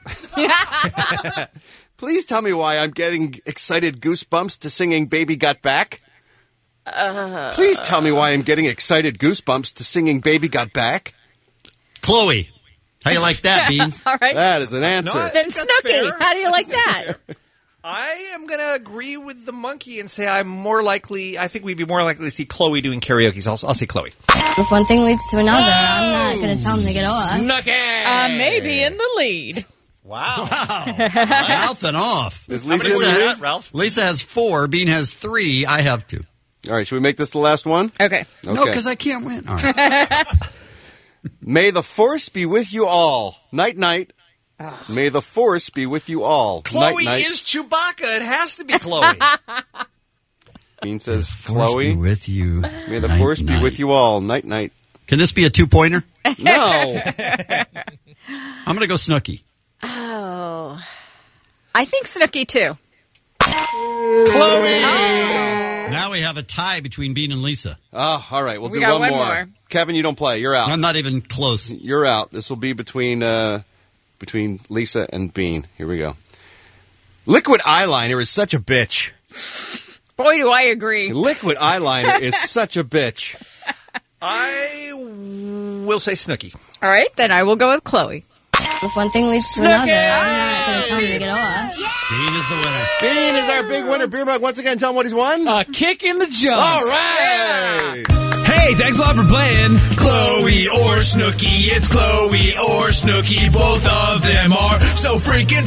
S11: Please tell me why I'm getting excited goosebumps to singing Baby Got Back. Please tell me why I'm getting excited goosebumps to singing Baby Got Back.
S12: Chloe. How you like that, Bean?
S13: All right.
S11: That is an answer.
S14: No,
S13: Then
S14: That's
S13: Snooki,
S14: fair.
S13: how do you like that?
S14: I am going to agree with the monkey and say I think we'd be more likely to see Chloe doing karaoke. So I'll say Chloe.
S20: If one thing leads to another, I'm not going to tell him to get off.
S13: Maybe in the lead.
S14: Wow.
S12: Ralph and off.
S11: Is
S14: How many
S11: Lisa in
S14: were
S11: the
S14: you
S11: lead?
S14: at, Ralph?
S12: Lisa has 4. Bean has 3. I have 2.
S11: All right, should we make this the last one?
S13: Okay.
S12: No, because I can't win. All right.
S11: May the force be with you all. Night, night. May the force be with you all.
S14: Chloe
S11: night, night.
S14: is Chewbacca. It has to be Chloe.
S11: Bean says,
S12: Force be
S11: Chloe.
S12: with you.
S11: May the force be with you all. Night, night.
S12: Can this be a 2-pointer?
S11: No.
S12: I'm going to go Snooki.
S13: Oh. I think Snooki, too.
S11: Chloe.
S12: Now we have a tie between Bean and Lisa.
S11: Oh, all right. We'll
S13: We
S11: do
S13: got
S11: one
S13: one
S11: more.
S13: more.
S11: Kevin, you don't play. You're out.
S12: I'm not even close.
S11: You're out. This will be between Lisa and Bean. Here we go. Liquid eyeliner is such a bitch.
S13: Boy, do I agree.
S11: Liquid eyeliner is such a bitch.
S14: I will say Snooki.
S13: All right, then I will go with Chloe.
S20: If one thing leads to another, I'm not going to tell him to get off.
S12: Bean is the winner.
S11: Bean is our big winner. Beer Mug, once again, tell him what he's won.
S7: A kick in the jump.
S11: All right.
S1: Hey, thanks a lot for playing. Chloe or Snooki, it's Chloe or Snooki. Both of them are so freaking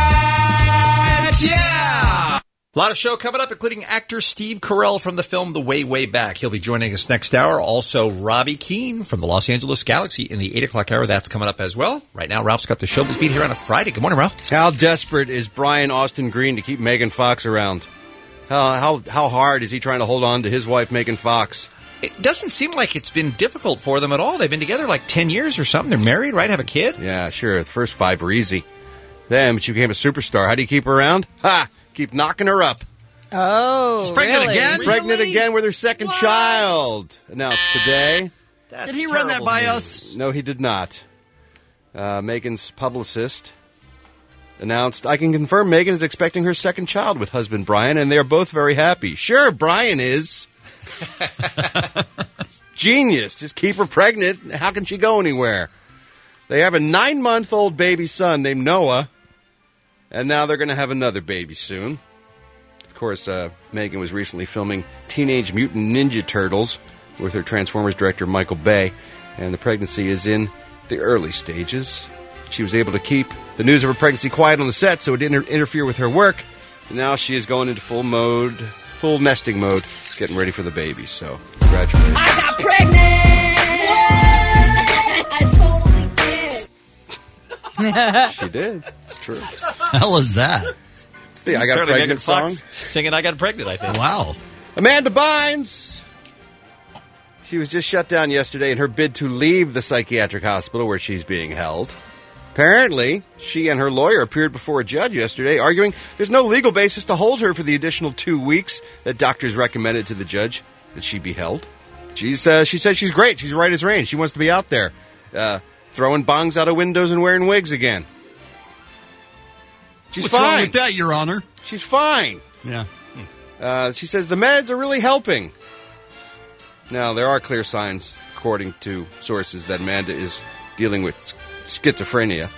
S1: fat. Yeah.
S14: A lot of show coming up, including actor Steve Carell from the film The Way, Way Back. He'll be joining us next hour. Also, Robbie Keane from the Los Angeles Galaxy in the 8 o'clock hour. That's coming up as well. Right now, Ralph's got the showbiz beat here on a Friday. Good morning, Ralph.
S11: How desperate is Brian Austin Green to keep Megan Fox around? How hard is he trying to hold on to his wife, Megan Fox?
S14: It doesn't seem like it's been difficult for them at all. They've been together like 10 years or something. They're married, right? Have a kid?
S11: Yeah, sure. The first 5 were easy. Then, but she became a superstar. How do you keep her around? Ha! Keep knocking her up.
S13: Oh,
S12: She's pregnant
S13: really?
S12: again?
S11: Pregnant again with her second child. Announced today.
S12: Did he run that by us?
S11: No, he did not. Megan's publicist announced, I can confirm Megan is expecting her second child with husband Brian, and they're both very happy. Sure, Brian is. Genius. Just keep her pregnant. How can she go anywhere? They have a 9-month-old baby son named Noah, and now they're going to have another baby soon. Of course, Megan was recently filming Teenage Mutant Ninja Turtles with her Transformers director Michael Bay, and the pregnancy is in the early stages. She was able to keep the news of her pregnancy quiet on the set so it didn't interfere with her work. And now she is going into full nesting mode, getting ready for the baby. So, congratulations.
S8: I got pregnant! I totally did.
S11: She did. It's true.
S12: Hell is that?
S11: The I Got
S14: Apparently
S11: Pregnant
S14: Megan Fox
S11: song.
S14: singing I Got Pregnant, I think.
S12: Wow.
S11: Amanda Bynes. She was just shut down yesterday in her bid to leave the psychiatric hospital where she's being held. Apparently, she and her lawyer appeared before a judge yesterday arguing there's no legal basis to hold her for the additional 2 weeks that doctors recommended to the judge that she be held. She says she's great. She's right as rain. She wants to be out there throwing bongs out of windows and wearing wigs again. She's
S12: What's
S11: fine.
S12: wrong with that, Your Honor?
S11: She's fine.
S12: Yeah.
S11: She says the meds are really helping. Now, there are clear signs, according to sources, that Amanda is dealing with schizophrenia.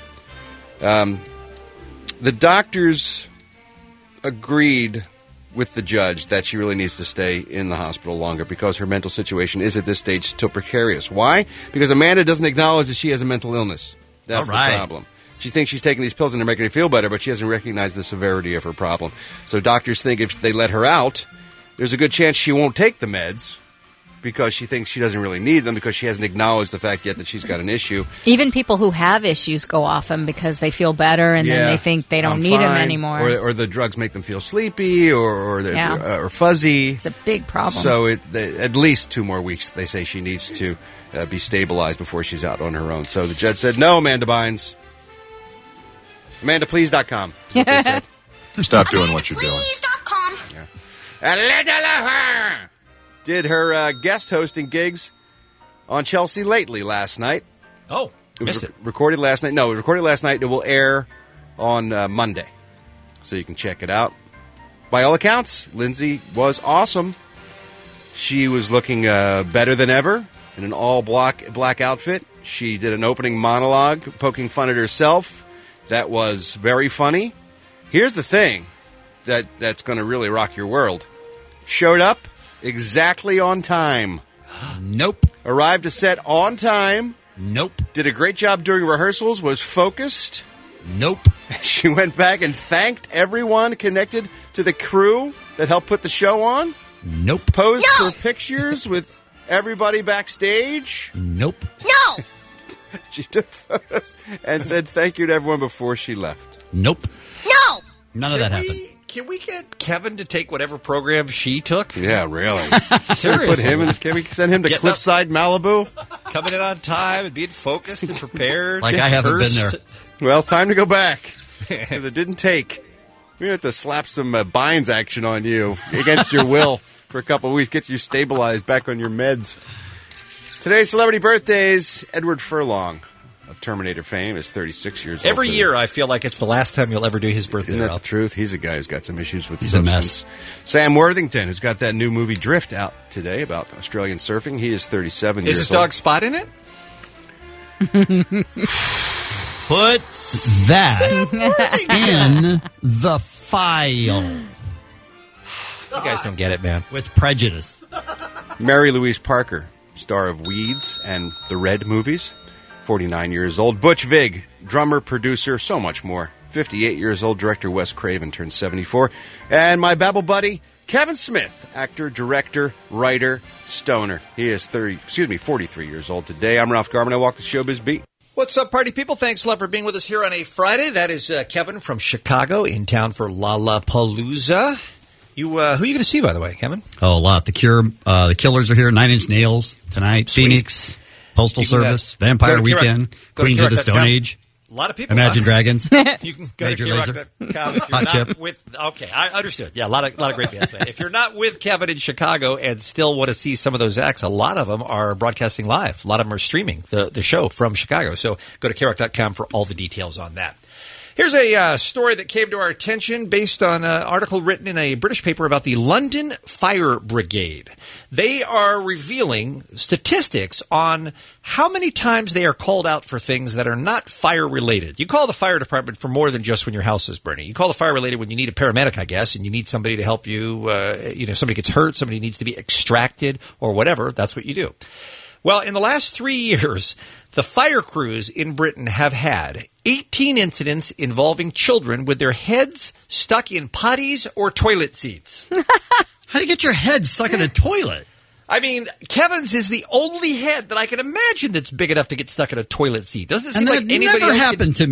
S11: The doctors agreed with the judge that she really needs to stay in the hospital longer because her mental situation is at this stage still precarious. Why? Because Amanda doesn't acknowledge that she has a mental illness. That's
S12: All right.
S11: the problem. She thinks she's taking these pills and they're making her feel better, but she hasn't recognized the severity of her problem. So doctors think if they let her out, there's a good chance she won't take the meds because she thinks she doesn't really need them because she hasn't acknowledged the fact yet that she's got an issue.
S13: Even people who have issues go off them because they feel better and then they think they don't
S11: I'm
S13: need them
S11: fine.
S13: anymore.
S11: Or the drugs make them feel sleepy or fuzzy.
S13: It's a big problem.
S11: So at least 2 more weeks, they say she needs to be stabilized before she's out on her own. So the judge said, no, Amanda Bynes. AmandaPlease.com.
S2: Stop doing what you're doing.
S8: Please.com.
S11: Did her guest hosting gigs on Chelsea Lately last night.
S14: Oh,
S11: It was recorded last night. No, it was recorded last night. It will air on Monday, so you can check it out. By all accounts, Lindsay was awesome. She was looking better than ever in an all-black outfit. She did an opening monologue poking fun at herself. That was very funny. Here's the thing that's going to really rock your world. Showed up exactly on time.
S12: Nope.
S11: Arrived to set on time.
S12: Nope.
S11: Did a great job during rehearsals. Was focused.
S12: Nope.
S11: She went back and thanked everyone connected to the crew that helped put the show on.
S12: Nope.
S11: Posed for pictures with everybody backstage.
S12: Nope.
S8: No!
S11: She took photos and said thank you to everyone before she left.
S12: Nope.
S8: No!
S12: None of that happened.
S14: Can we get Kevin to take whatever program she took?
S11: Yeah, really.
S14: Seriously.
S11: Put him in, can we send him to
S14: Getting
S11: Cliffside, Malibu?
S14: Coming in on time and being focused and prepared.
S12: Like I haven't been there.
S11: Well, time to go back. Because it didn't take. We're going to have to slap some Bynes action on you against your will for a couple of weeks. Get you stabilized back on your meds. Today's celebrity birthdays. Edward Furlong of Terminator fame is 36 years old.
S14: Every year I feel like it's the last time you'll ever do his birthday.
S11: Isn't that the truth? He's a guy who's got some issues with
S12: He's a
S11: substance. Sam Worthington, who's got that new movie Drift out today about Australian surfing. He is 37 years
S14: Is his
S11: old.
S14: dog Spot in it?
S12: Put that in the file.
S14: You guys don't get it, man.
S12: With prejudice.
S11: Mary Louise Parker, star of Weeds and the Red movies, 49 years old. Butch Vig, drummer, producer, so much more. 58 years old. Director Wes Craven turns 74. And my Babble buddy, Kevin Smith, actor, director, writer, stoner. He is 43 years old today. I'm Ralph Garman. I walk the showbiz beat.
S14: What's up, party people? Thanks a lot for being with us here on a Friday. That is Kevin from Chicago in town for Lollapalooza. Who are you going to see, by the way, Kevin?
S12: Oh, a lot. The Cure, the Killers are here. 9 Inch Nails tonight.
S14: Sweet.
S12: Phoenix, Postal
S14: You can,
S12: Service, Vampire
S14: go to
S12: Weekend,
S14: go to
S12: Queens of the
S14: Keurig.com.
S12: Stone Age.
S14: A lot of people.
S12: Imagine Dragons.
S14: You can go
S12: Major
S14: to
S12: Lazer.
S14: Keurig.com if you're
S12: Hot
S14: not
S12: Chip.
S14: with. Okay, I understood. Yeah, a lot of great bands. Man. If you're not with Kevin in Chicago and still want to see some of those acts, a lot of them are broadcasting live. A lot of them are streaming the show from Chicago. So go to Keurig.com for all the details on that. Here's a story that came to our attention based on an article written in a British paper about the London Fire Brigade. They are revealing statistics on how many times they are called out for things that are not fire-related. You call the fire department for more than just when your house is burning. You call the fire-related when you need a paramedic, I guess, and you need somebody to help you. Somebody gets hurt, somebody needs to be extracted or whatever. That's what you do. Well, in the last 3 years, the fire crews in Britain have had 18 incidents involving children with their heads stuck in potties or toilet seats.
S12: How do you get your head stuck in a toilet?
S14: I mean, Kevin's is the only head that I can imagine that's big enough to get stuck in a toilet seat. Doesn't it seem
S12: And
S14: like
S12: that
S14: anybody
S12: never
S14: else
S12: happened to me.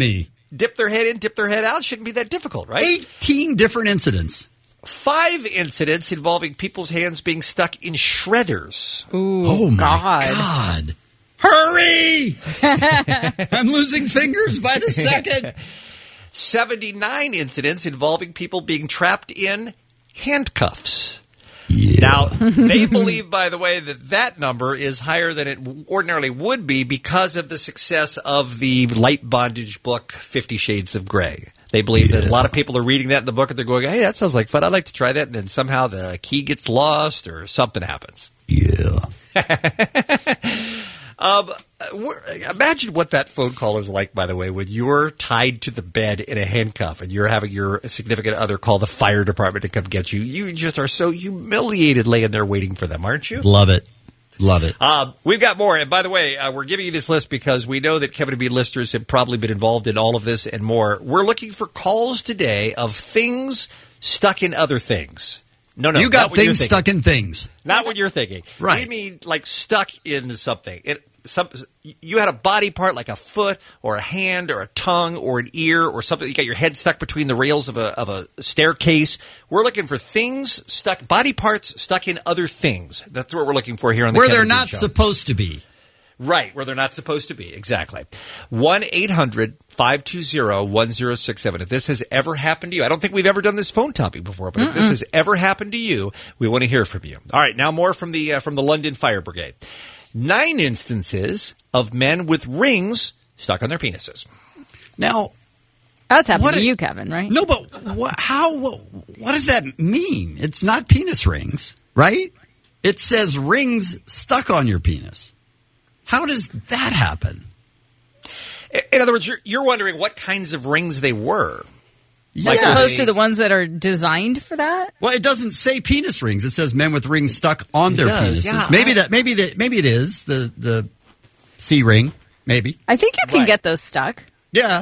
S14: dip their head in, dip their head out. Shouldn't be that difficult, right?
S12: 18 different incidents.
S14: 5 incidents involving people's hands being stuck in shredders.
S13: Ooh,
S12: oh, my God. Hurry! I'm losing fingers by the second.
S14: 79 incidents involving people being trapped in handcuffs.
S12: Yeah.
S14: Now, they believe, by the way, that number is higher than it ordinarily would be because of the success of the light bondage book, 50 Shades of Grey. They believe that a lot of people are reading that in the book and they're going, hey, that sounds like fun. I'd like to try that. And then somehow the key gets lost or something happens.
S12: Yeah.
S14: Imagine what that phone call is like, by the way, when you're tied to the bed in a handcuff and you're having your significant other call the fire department to come get you. You just are so humiliated laying there waiting for them, aren't you?
S12: Love it. Love it.
S14: We've got more. And by the way, we're giving you this list because we know that Kevin and Bean listeners have probably been involved in all of this and more. We're looking for calls today of things stuck in other things. No,
S12: you got things stuck in things.
S14: Not what you're thinking.
S12: Right.
S14: We mean like stuck in something. You had a body part like a foot or a hand or a tongue or an ear or something. You got your head stuck between the rails of a staircase. We're looking for things stuck, body parts stuck in other things. That's what we're looking for here on the
S12: Where
S14: Kevin
S12: they're
S14: and Bean
S12: not
S14: Show.
S12: supposed to be.
S14: Right, where they're not supposed to be. Exactly. 1-800-520-1067. If this has ever happened to you, I don't think we've ever done this phone topic before, but if this has ever happened to you, we want to hear from you. All right, now more from the London Fire Brigade. 9 instances of men with rings stuck on their penises.
S12: Now,
S13: that's happened to you, Kevin, right?
S12: No, but what does that mean? It's not penis rings, right? It says rings stuck on your penis. How does that happen?
S14: In other words, you're wondering what kinds of rings they were.
S13: Yeah. As opposed to the ones that are designed for that?
S12: Well, it doesn't say penis rings. It says men with rings stuck on their penises.
S14: Yeah,
S12: maybe it is the C ring. Maybe.
S13: I think you can get those stuck.
S12: Yeah.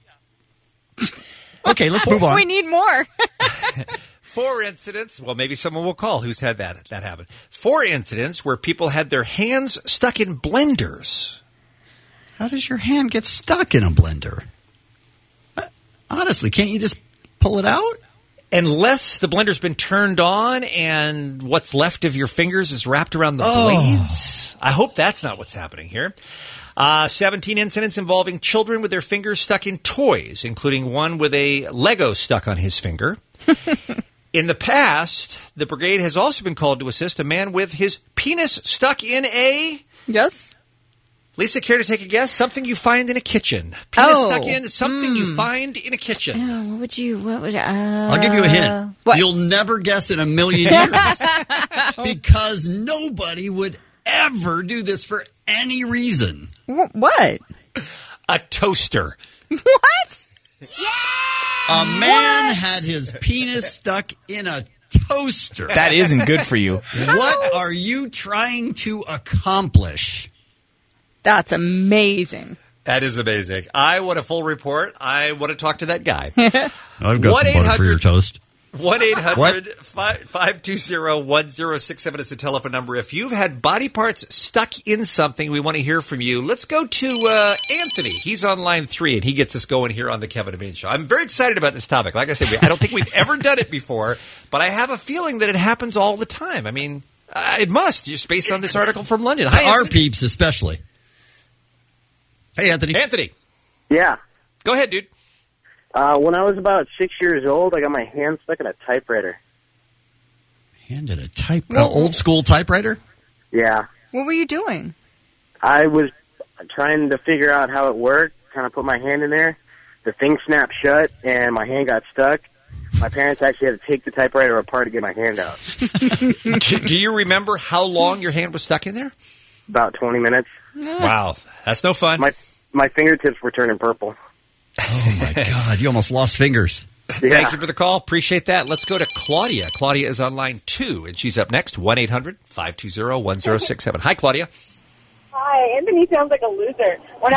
S12: Okay, let's move on.
S13: We need more.
S14: 4 incidents. Well, maybe someone will call who's had that happen. 4 incidents where people had their hands stuck in blenders.
S12: How does your hand get stuck in a blender? Honestly, can't you just pull it out?
S14: Unless the blender's been turned on and what's left of your fingers is wrapped around the blades. I hope that's not what's happening here. 17 incidents involving children with their fingers stuck in toys, including one with a Lego stuck on his finger. In the past, the brigade has also been called to assist a man with his penis stuck in a...
S13: Yes?
S14: Lisa, care to take a guess? Something you find in a kitchen. Penis stuck in something you find in a kitchen.
S13: What would
S12: I'll give you a hint.
S13: What?
S12: You'll never guess in a million years. Because nobody would ever do this for any reason.
S13: What?
S14: A toaster.
S13: What?
S12: A man had his penis stuck in a toaster.
S3: That isn't good for you.
S12: What are you trying to accomplish?
S13: That's amazing.
S14: That is amazing. I want a full report. I want to talk to that guy.
S12: I've got some butter for your toast.
S14: 1-800-520-1067 is the telephone number. If you've had body parts stuck in something, we want to hear from you. Let's go to Anthony. He's on line 3, and he gets us going here on the Kevin and Bean Show. I'm very excited about this topic. Like I said, I don't think we've ever done it before, but I have a feeling that it happens all the time. I mean, it must, just based on this article from London.
S12: To
S14: Hi,
S12: our
S14: Anthony.
S12: peeps especially. Hey, Anthony.
S14: Anthony.
S5: Yeah.
S14: Go ahead, dude.
S5: When I was about 6 years old, I got my hand stuck in a typewriter.
S12: Hand in a old school typewriter?
S5: Yeah.
S13: What were you doing?
S5: I was trying to figure out how it worked, kind of put my hand in there. The thing snapped shut, and my hand got stuck. My parents actually had to take the typewriter apart to get my hand out.
S14: Do you remember how long your hand was stuck in there?
S5: About 20 minutes.
S14: Wow. That's no fun.
S5: My fingertips were turning purple.
S12: Oh, my God. You almost lost fingers.
S5: Yeah.
S14: Thank you for the call. Appreciate that. Let's go to Claudia. Claudia is on line 2, and she's up next. 1-800-520-1067. Hi, Claudia.
S6: Hi. Anthony sounds like a loser. When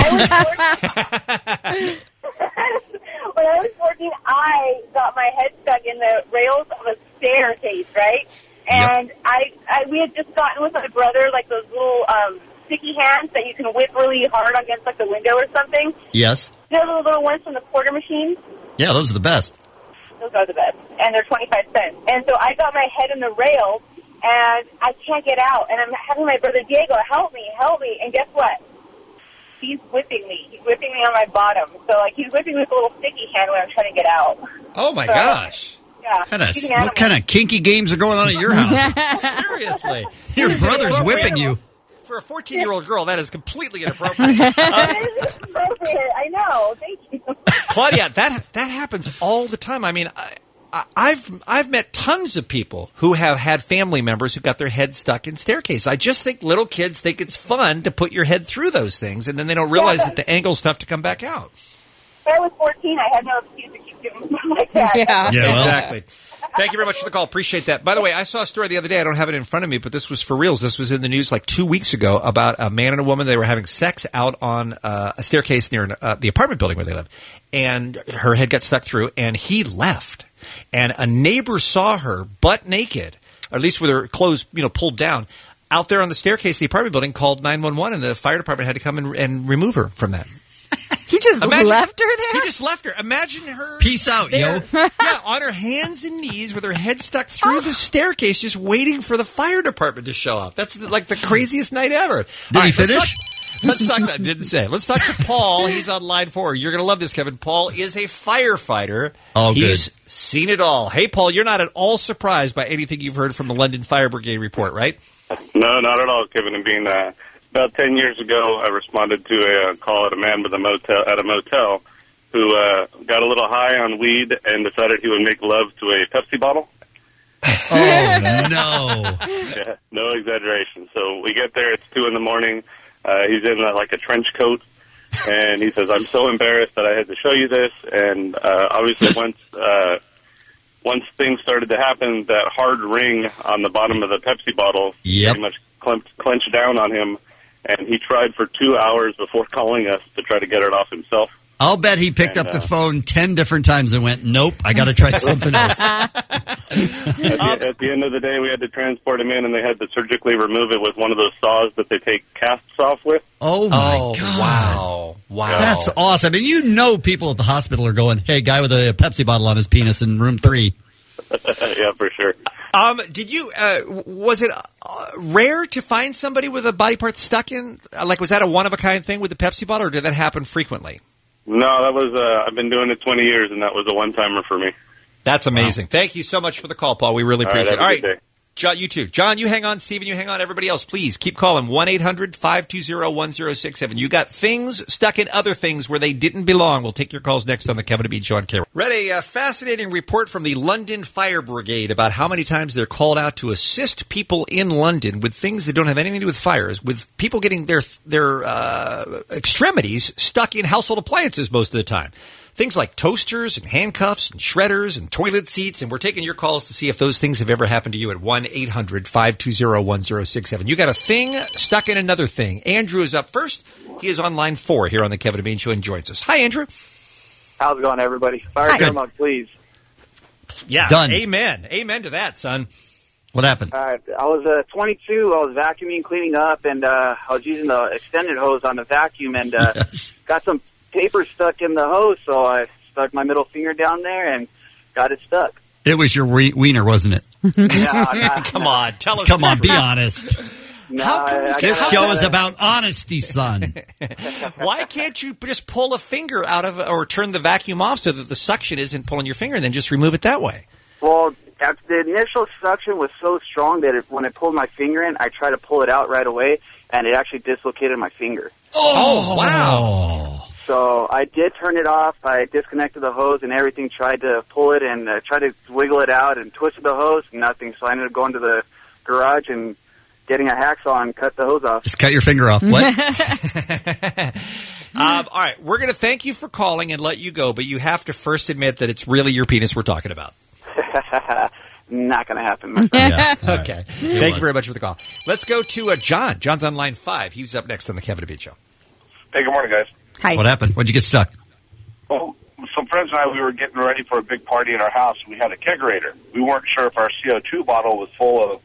S6: I was 14, I got my head stuck in the rails of a staircase, right? And we had just gotten with my brother, like those little sticky hands that you can whip really hard against like the window or something.
S12: Yes.
S6: You know the little ones from the quarter machines?
S12: Yeah, those are the best.
S6: Those are the best. And they're 25 cents. And so I got my head in the rail, and I can't get out. And I'm having my brother Diego, help me. And guess what? He's whipping me. He's whipping me on my bottom. So, like, he's whipping me with a little sticky hand when I'm trying to get out.
S14: Oh, my gosh.
S6: Yeah.
S12: What kind of kinky games are going on at your house?
S14: Seriously.
S12: Your brother's whipping you.
S14: For a 14-year-old girl, that is completely inappropriate.
S6: That is inappropriate. I know. Thank you.
S14: Claudia, that happens all the time. I mean, I've met tons of people who have had family members who got their head stuck in staircases. I just think little kids think it's fun to put your head through those things, and then they don't realize that the angle's tough to come back out.
S6: When I was 14, I had no excuse to keep doing something like that.
S14: Yeah, exactly. Thank you very much for the call. Appreciate that. By the way, I saw a story the other day. I don't have it in front of me, but this was for reals. This was in the news like 2 weeks ago about a man and a woman. They were having sex out on a staircase near the apartment building where they live. And her head got stuck through, and he left. And a neighbor saw her butt naked, or at least with her clothes, pulled down, out there on the staircase of the apartment building, called 911, and the fire department had to come and remove her from that.
S13: He just left her there?
S14: He just left her. Imagine her.
S12: Peace out,
S14: there,
S12: yo.
S14: Yeah, on her hands and knees with her head stuck through the staircase, just waiting for the fire department to show up. That's like the craziest night ever.
S12: Did he finish?
S14: Let's talk. Didn't say. Let's talk to Paul. He's on line 4. You're going to love this, Kevin. Paul is a firefighter.
S12: Oh,
S14: He's seen it all. Hey, Paul, you're not at all surprised by anything you've heard from the London Fire Brigade report, right?
S3: No, not at all, Kevin. And being about 10 years ago, I responded to a call at a man with a motel who got a little high on weed and decided he would make love to a Pepsi bottle.
S12: Oh, no.
S3: Yeah, no exaggeration. So we get there. It's 2 a.m. He's in like a trench coat, and he says, "I'm so embarrassed that I had to show you this." And obviously, once things started to happen, that hard ring on the bottom of the Pepsi bottle pretty much clenched down on him, and he tried for 2 hours before calling us to try to get it off himself.
S12: I'll bet he picked up the phone 10 different times and went, nope, I got to try something else.
S3: At the end of the day, we had to transport him in, and they had to surgically remove it with one of those saws that they take casts off with.
S12: Oh, my God.
S14: Wow.
S12: That's awesome. And people at the hospital are going, hey, guy with a Pepsi bottle on his penis in room 3.
S3: Yeah, for sure.
S14: Was it rare to find somebody with a body part stuck in? Was that a one-of-a-kind thing with the Pepsi bottle, or did that happen frequently?
S3: No, that was, I've been doing it 20 years, and that was a one-timer for me.
S14: That's amazing. Wow. Thank you so much for the call, Paul. We really appreciate it. All right.
S3: Day.
S14: John, you too. John, you hang on. Steven, you hang on. Everybody else, please keep calling. 1-800-520-1067. You got things stuck in other things where they didn't belong. We'll take your calls next on the Kevin and Bean Show on K. Read a fascinating report from the London Fire Brigade about how many times they're called out to assist people in London with things that don't have anything to do with fires, with people getting their extremities stuck in household appliances most of the time. Things like toasters and handcuffs and shredders and toilet seats. And we're taking your calls to see if those things have ever happened to you at 1-800-520-1067. You got a thing stuck in another thing. Andrew is up first. He is on line 4 here on the Kevin and Bean Show and joins us. Hi, Andrew.
S10: How's it going, everybody? Fire beer mug, please.
S14: Yeah.
S12: Done.
S14: Amen. Amen to that, son.
S12: What happened?
S10: I was 22. I was vacuuming, cleaning up, and I was using the extended hose on the vacuum and got some paper stuck in the hose, so I stuck my middle finger down there and got it stuck.
S12: It was your wiener, wasn't it?
S14: Come on, tell us.
S12: Come on, be honest.
S10: No,
S12: this show is about honesty, son.
S14: Why can't you just pull a finger out of, or turn the vacuum off so that the suction isn't pulling your finger, and then just remove it that way?
S10: Well, the initial suction was so strong that when I pulled my finger in, I tried to pull it out right away, and it actually dislocated my finger.
S14: Oh, wow.
S10: So I did turn it off. I disconnected the hose and everything, tried to pull it and tried to wiggle it out and twisted the hose, nothing. So I ended up going to the garage and getting a hacksaw and cut the hose off.
S12: Just cut your finger off. What?
S14: All right, we're going to thank you for calling and let you go, but you have to first admit that it's really your penis we're talking about.
S10: Not going to happen, my friend.
S14: Yeah. Okay. Thank you very much for the call. Let's go to John. John's on line 5. He's up next on the Kevin and Bean Show.
S3: Hey, good morning, guys.
S13: Hi.
S12: What happened? What'd you get stuck?
S3: Well, some friends and I, we were getting ready for a big party in our house. We had a kegerator. We weren't sure if our CO2 bottle was full of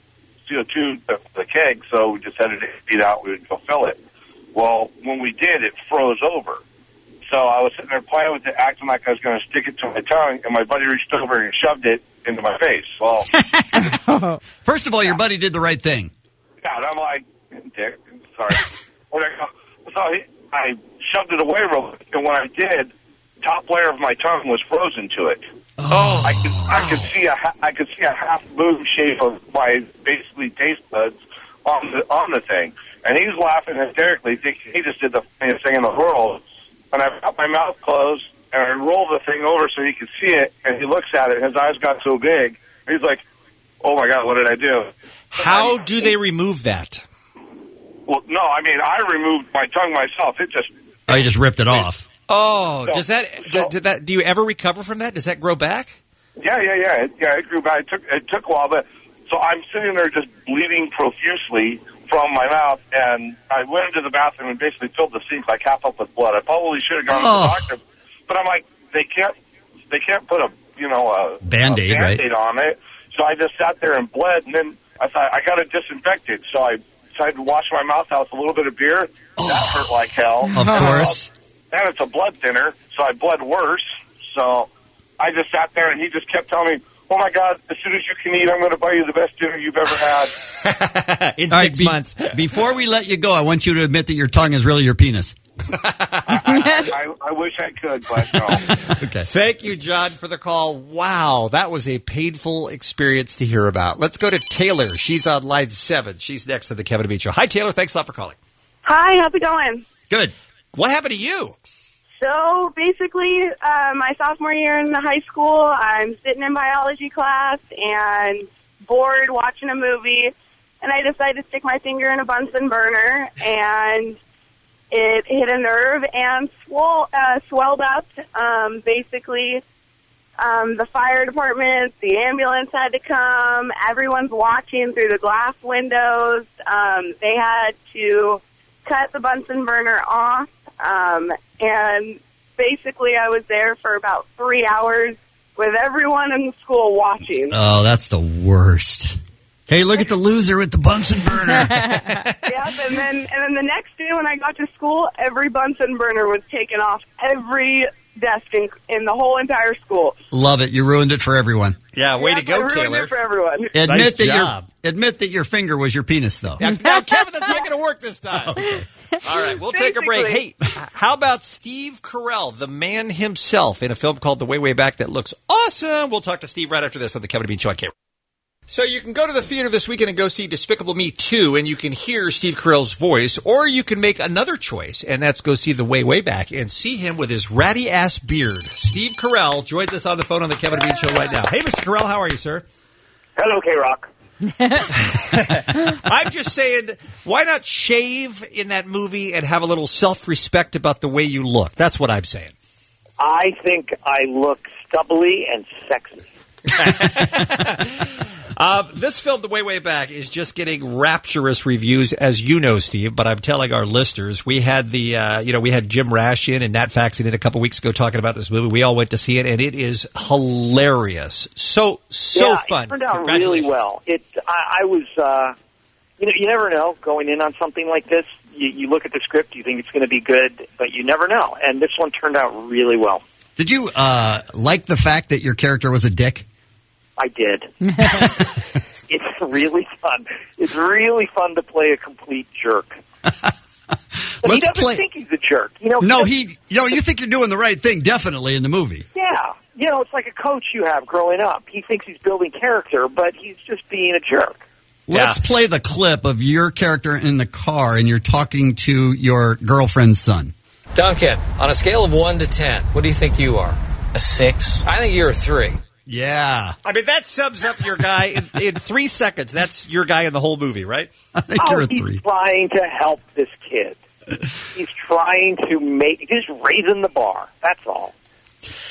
S9: CO2, the keg, so we just had to empty it out. We would go fill it. Well, when we did, it froze over. So I was sitting there playing with it, acting like I was going to stick it to my tongue, and my buddy reached over and shoved it into my face. Well,
S12: First of all, your buddy did the right thing.
S9: yeah, and I'm like, dick, sorry. So I shoved it away real quick, and when I did, top layer of my tongue was frozen to it.
S12: Oh,
S9: I could see a half moon shape of my basically taste buds on the thing, and he's laughing hysterically, thinking he just did the funniest thing in the world. And I got my mouth closed, and I rolled the thing over so he could see it, and he looks at it, and his eyes got so big, he's like, "Oh my God, what did I do?"
S14: How do they remove that?
S9: Well, no, I mean, I removed my tongue myself. It just
S12: Oh, you just ripped it off.
S14: Oh,
S9: So-
S14: does that? Do you ever recover from that? Does that grow back?
S9: Yeah. It grew back. It took a while, but so I'm sitting there just bleeding profusely from my mouth, and I went into the bathroom and basically filled the sink like half up with blood. I probably should have gone to the doctor, but I'm like, they can't put a
S12: Band-Aid, right?
S9: on it. So I just sat there and bled, and then I thought I got to disinfect it. So I decided to wash my mouth out with a little bit of beer. That hurt like hell.
S12: Of course.
S9: And it's a blood thinner, so I bled worse. So I just sat there, and he just kept telling me, "Oh, my God, as soon as you can eat, I'm going to buy you the best dinner you've ever had."
S14: In
S12: All right,
S14: 6 months.
S12: Before we let you go, I want you to admit that your tongue is really your penis.
S9: I wish I could, but no.
S12: Okay.
S14: Thank you, John, for the call. Wow, that was a painful experience to hear about. Let's go to Taylor. She's on line 7. She's next to the Kevin and Bean Show. Hi, Taylor. Thanks a lot for calling.
S6: Hi, how's it going?
S14: Good. What happened to you?
S6: So basically, my sophomore year in high school, I'm sitting in biology class and bored watching a movie, and I decided to stick my finger in a Bunsen burner, and it hit a nerve and swelled up. Basically, the fire department, the ambulance had to come. Everyone's watching through the glass windows. They had to cut the Bunsen burner off. And basically I was there for about 3 hours with everyone in the school watching.
S12: Oh, that's the worst. Hey, look at the loser with the Bunsen burner.
S6: Yep, and then the next day when I got to school, every Bunsen burner was taken off every desk in the whole entire school.
S12: Love it. You ruined it for everyone.
S14: Yeah, way to go,
S6: I ruined
S14: Taylor.
S6: it for everyone.
S12: Admit that your finger was your penis, though.
S14: Now, Kevin, that's not going to work this time. All right, we'll take a break. Hey, how about Steve Carell, the man himself, in a film called The Way, Way Back that looks awesome? We'll talk to Steve right after this on the Kevin and Bean Show on K. So you can go to the theater this weekend and go see Despicable Me 2, and you can hear Steve Carell's voice, or you can make another choice, and that's go see The Way, Way Back and see him with his ratty-ass beard. Steve Carell joins us on the phone on the Kevin and Bean Show right now. Hey, Mr. Carell, how are you, sir?
S9: Hello, K-Rock.
S14: I'm just saying, why not shave in that movie and have a little self-respect about the way you look? That's what I'm saying.
S15: I think I look stubbly and sexy.
S14: This film, The Way, Way Back, is just getting rapturous reviews, as you know, Steve. But I'm telling our listeners, we had we had Jim Rash in and Nat Faxon in a couple weeks ago talking about this movie. We all went to see it, and it is hilarious. So fun.
S15: It turned out really well. I was, you never know going in on something like this. You look at the script, you think it's going to be good, but you never know. And this one turned out really well.
S12: Did you like the fact that your character was a dick?
S15: I did. It's really fun. It's really fun to play a complete jerk. But he doesn't think he's a jerk.
S12: You think you're doing the right thing, definitely, in the movie.
S15: Yeah. It's like a coach you have growing up. He thinks he's building character, but he's just being a jerk.
S12: Let's play the clip of your character in the car, and you're talking to your girlfriend's son.
S24: Duncan, on a scale of 1 to 10, what do you think you are? A 6. I think you're a 3.
S12: Yeah.
S14: I mean, that sums up your guy in 3 seconds. That's your guy in the whole movie, right?
S12: I think you're a 3.
S15: He's trying to help this kid. He's trying to he's raising the bar. That's all.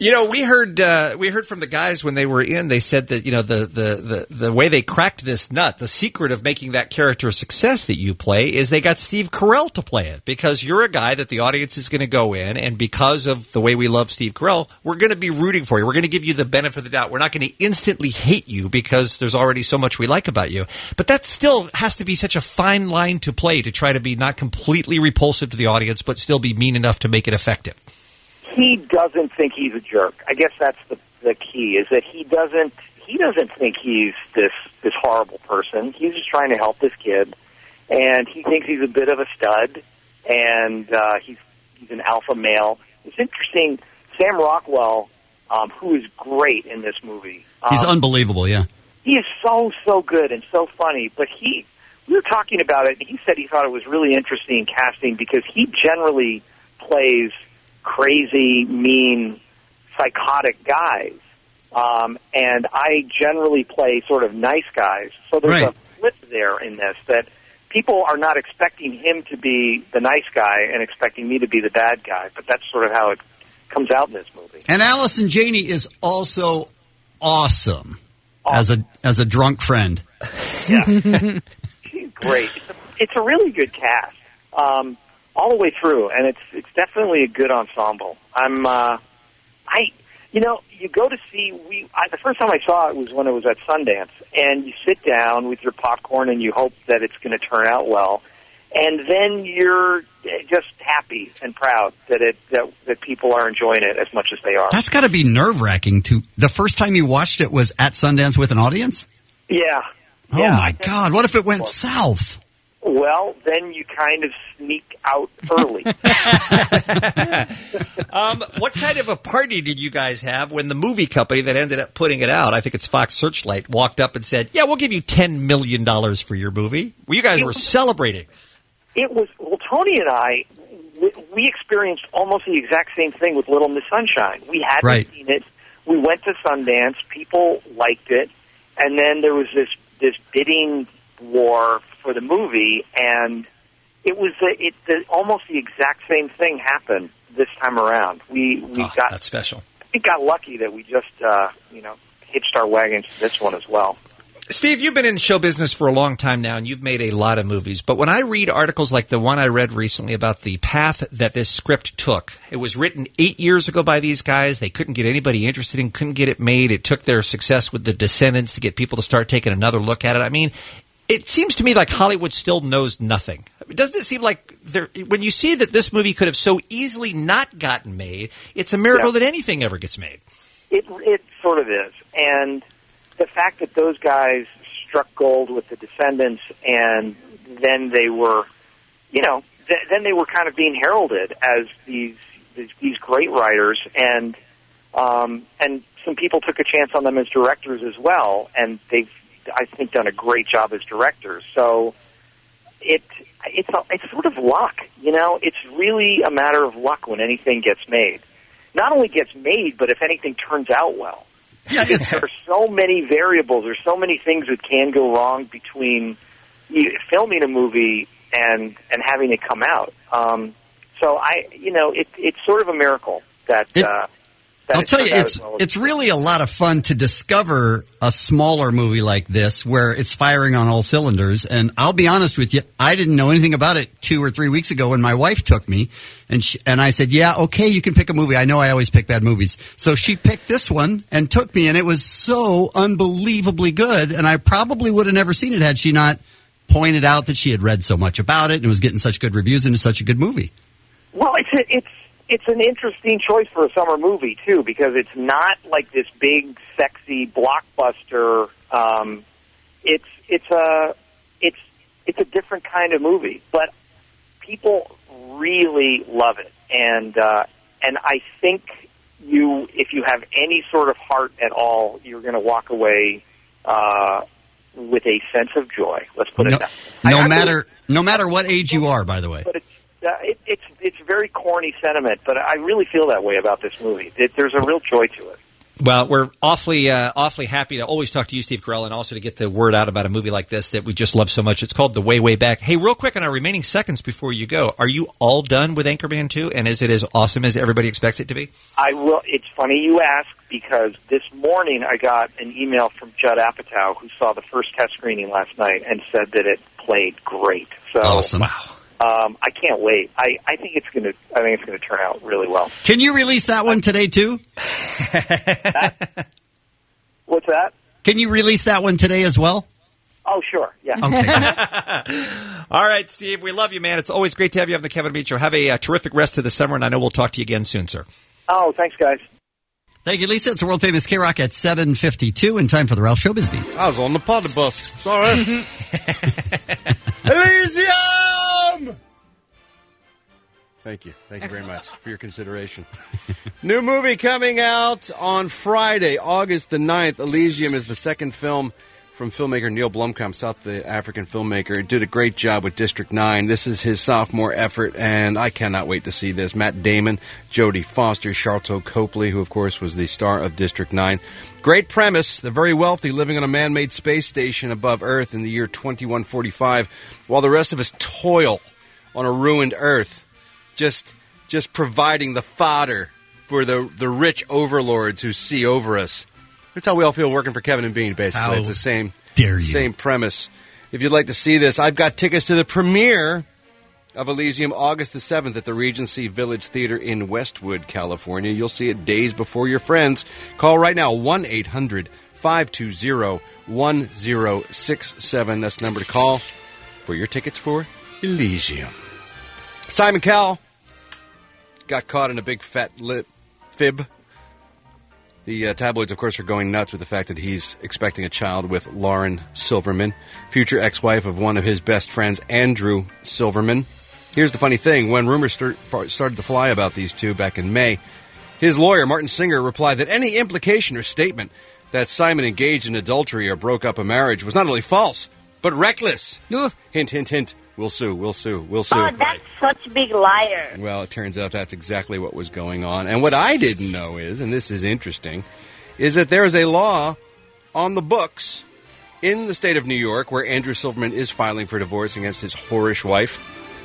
S14: You know, we heard from the guys when they were in. They said that, you know, the way they cracked this nut, the secret of making that character a success that you play, is they got Steve Carell to play it, because you're a guy that the audience is going to go in, and because of the way we love Steve Carell, we're going to be rooting for you. We're going to give you the benefit of the doubt. We're not going to instantly hate you because there's already so much we like about you. But that still has to be such a fine line to play, to try to be not completely repulsive to the audience, but still be mean enough to make it effective.
S15: He doesn't think he's a jerk. I guess that's the key, is that he doesn't think he's this horrible person. He's just trying to help this kid, and he thinks he's a bit of a stud, and he's an alpha male. It's interesting. Sam Rockwell, who is great in this movie.
S12: He's unbelievable, yeah.
S15: He is so good and so funny, but we were talking about it, and he said he thought it was really interesting casting because he generally plays crazy, mean, psychotic guys. And I generally play sort of nice guys. So there's a flip there in this, that people are not expecting him to be the nice guy and expecting me to be the bad guy. But that's sort of how it comes out in this movie.
S12: And Allison Janney is also awesome. As a drunk friend.
S15: Yeah. She's great. It's a really good cast. All the way through, and it's definitely a good ensemble. You go to see, the first time I saw it was when it was at Sundance, and you sit down with your popcorn and you hope that it's going to turn out well, and then you're just happy and proud that people are enjoying it as much as they are.
S12: That's got to be nerve-wracking. The first time you watched it was at Sundance with an audience?
S15: Yeah.
S12: Oh, my God. What if it went south?
S15: Well, then you kind of sneak out early.
S14: What kind of a party did you guys have when the movie company that ended up putting it out, I think it's Fox Searchlight, walked up and said, yeah, we'll give you $10 million for your movie? Well, you guys were celebrating.
S15: Tony and I, we experienced almost the exact same thing with Little Miss Sunshine. We hadn't seen it. We went to Sundance. People liked it. And then there was this bidding war for the movie, and it was almost the exact same thing happened this time around. That's
S14: special.
S15: We got lucky that we just hitched our wagons to this one as well.
S14: Steve, you've been in show business for a long time now, and you've made a lot of movies. But when I read articles like the one I read recently about the path that this script took, it was written 8 years ago by these guys. They couldn't get anybody interested in, couldn't get it made. It took their success with The Descendants to get people to start taking another look at it. I mean, it seems to me like Hollywood still knows nothing. Doesn't it seem like when you see that this movie could have so easily not gotten made, it's a miracle that anything ever gets made?
S15: It sort of is. And the fact that those guys struck gold with The Descendants, and then they were, then they were kind of being heralded as these great writers, and some people took a chance on them as directors as well, and they've, I think, done a great job as directors. So it's sort of luck, It's really a matter of luck when anything gets made. Not only gets made, but if anything turns out well. Yeah, there are so many variables. There's so many things that can go wrong between filming a movie and having it come out. So it's sort of a miracle that.
S12: I'll tell you, it's really a lot of fun to discover a smaller movie like this where it's firing on all cylinders. And I'll be honest with you, I didn't know anything about it 2 or 3 weeks ago when my wife took me. And I said, yeah, okay, you can pick a movie. I know I always pick bad movies. So she picked this one and took me, and it was so unbelievably good. And I probably would have never seen it had she not pointed out that she had read so much about it and was getting such good reviews, and it's such a good movie. Well,
S15: it's an interesting choice for a summer movie, too, because it's not like this big, sexy blockbuster. It's a different kind of movie, but people really love it, and I think if you have any sort of heart at all, you're going to walk away with a sense of joy. Let's put it that way.
S12: No matter what age you are, by the way.
S15: But it's very corny sentiment, but I really feel that way about this movie. There's a real joy to it.
S14: Well, we're awfully happy to always talk to you, Steve Carell, and also to get the word out about a movie like this that we just love so much. It's called The Way, Way Back. Hey, real quick, in our remaining seconds before you go, are you all done with Anchorman 2? And is it as awesome as everybody expects it to be?
S15: I will. It's funny you ask, because this morning I got an email from Judd Apatow, who saw the first test screening last night and said that it played great. So
S12: awesome! Wow.
S15: I can't wait. I think it's going to turn out really well.
S12: Can you release that one today too?
S15: What's that?
S12: Can you release that one today as well?
S15: Oh, sure. Yeah.
S12: Okay.
S14: All right, Steve. We love you, man. It's always great to have you on the Kevin and Bean Show. Have a terrific rest of the summer, and I know we'll talk to you again soon, sir.
S15: Oh, thanks, guys.
S12: Thank you, Lisa. It's a world-famous K-Rock at 7:52, and time for the Ralph Showbiz Beat.
S11: I was on the pod bus. Sorry. Elysium! Thank you. Thank you very much for your consideration. New movie coming out on Friday, August the 9th. Elysium is the second film from filmmaker Neil Blomkamp, South African filmmaker. He did a great job with District 9. This is his sophomore effort, and I cannot wait to see this. Matt Damon, Jodie Foster, Sharlto Copley, who, of course, was the star of District 9. Great premise. The very wealthy living on a man-made space station above Earth in the year 2145, while the rest of us toil on a ruined Earth, just providing the fodder for the rich overlords who see over us. That's how we all feel working for Kevin and Bean, basically. It's the same premise. If you'd like to see this, I've got tickets to the premiere of Elysium August the 7th at the Regency Village Theater in Westwood, California. You'll see it days before your friends. Call right now, 1-800-520-1067. That's the number to call for your tickets for Elysium. Simon Cowell got caught in a big fat fib. The tabloids, of course, are going nuts with the fact that he's expecting a child with Lauren Silverman, future ex-wife of one of his best friends, Andrew Silverman. Here's the funny thing. When rumors started to fly about these two back in May, his lawyer, Martin Singer, replied that any implication or statement that Simon engaged in adultery or broke up a marriage was not only false, but reckless. Hint, hint, hint. We'll sue. We'll sue. We'll sue.
S6: Oh, that's such a big liar.
S11: Well, it turns out that's exactly what was going on. And what I didn't know is, and this is interesting, is that there is a law on the books in the state of New York where Andrew Silverman is filing for divorce against his whorish wife,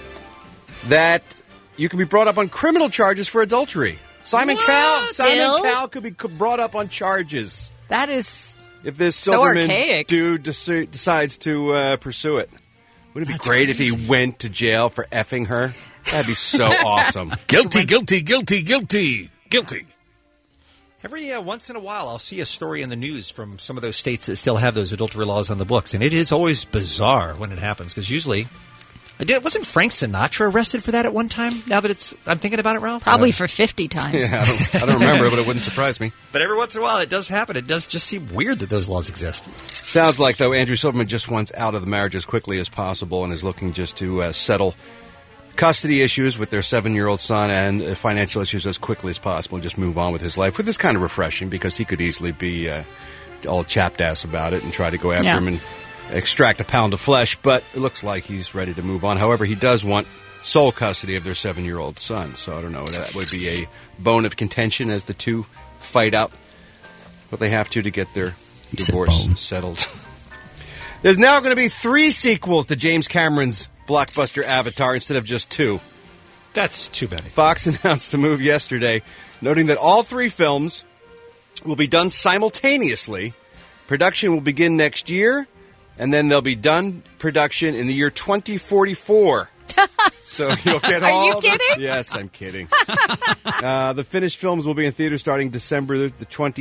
S11: that you can be brought up on criminal charges for adultery. Simon Cowell could be brought up on charges.
S13: That is
S11: if this
S13: so
S11: Silverman
S13: archaic.
S11: dude decides to pursue it. Wouldn't it be great if he went to jail for effing her? That'd be so awesome.
S7: Guilty, guilty, guilty, guilty, guilty.
S14: Every once in a while, I'll see a story in the news from some of those states that still have those adultery laws on the books, and it is always bizarre when it happens, because usually... Wasn't Frank Sinatra arrested for that at one time? Now that I'm thinking about it, Ralph?
S13: Probably for 50 times.
S11: Yeah, I don't remember, but it wouldn't surprise me.
S14: But every once in a while, it does happen. It does just seem weird that those laws exist.
S11: Sounds like, though, Andrew Silverman just wants out of the marriage as quickly as possible and is looking just to settle custody issues with their 7-year-old son and financial issues as quickly as possible and just move on with his life, which is kind of refreshing because he could easily be all chapped ass about it and try to go after him and extract a pound of flesh, but it looks like he's ready to move on. However, he does want sole custody of their 7-year-old son, so I don't know. That would be a bone of contention as the two fight out what they have to get their divorce settled. There's now going to be 3 sequels to James Cameron's blockbuster Avatar instead of just 2.
S14: That's too bad.
S11: Fox announced the move yesterday, noting that all 3 films will be done simultaneously. Production will begin next year, and then they'll be done production in the year 2044. So you'll get all...
S13: Are you kidding?
S11: Yes, I'm kidding. The finished films will be in theaters starting December the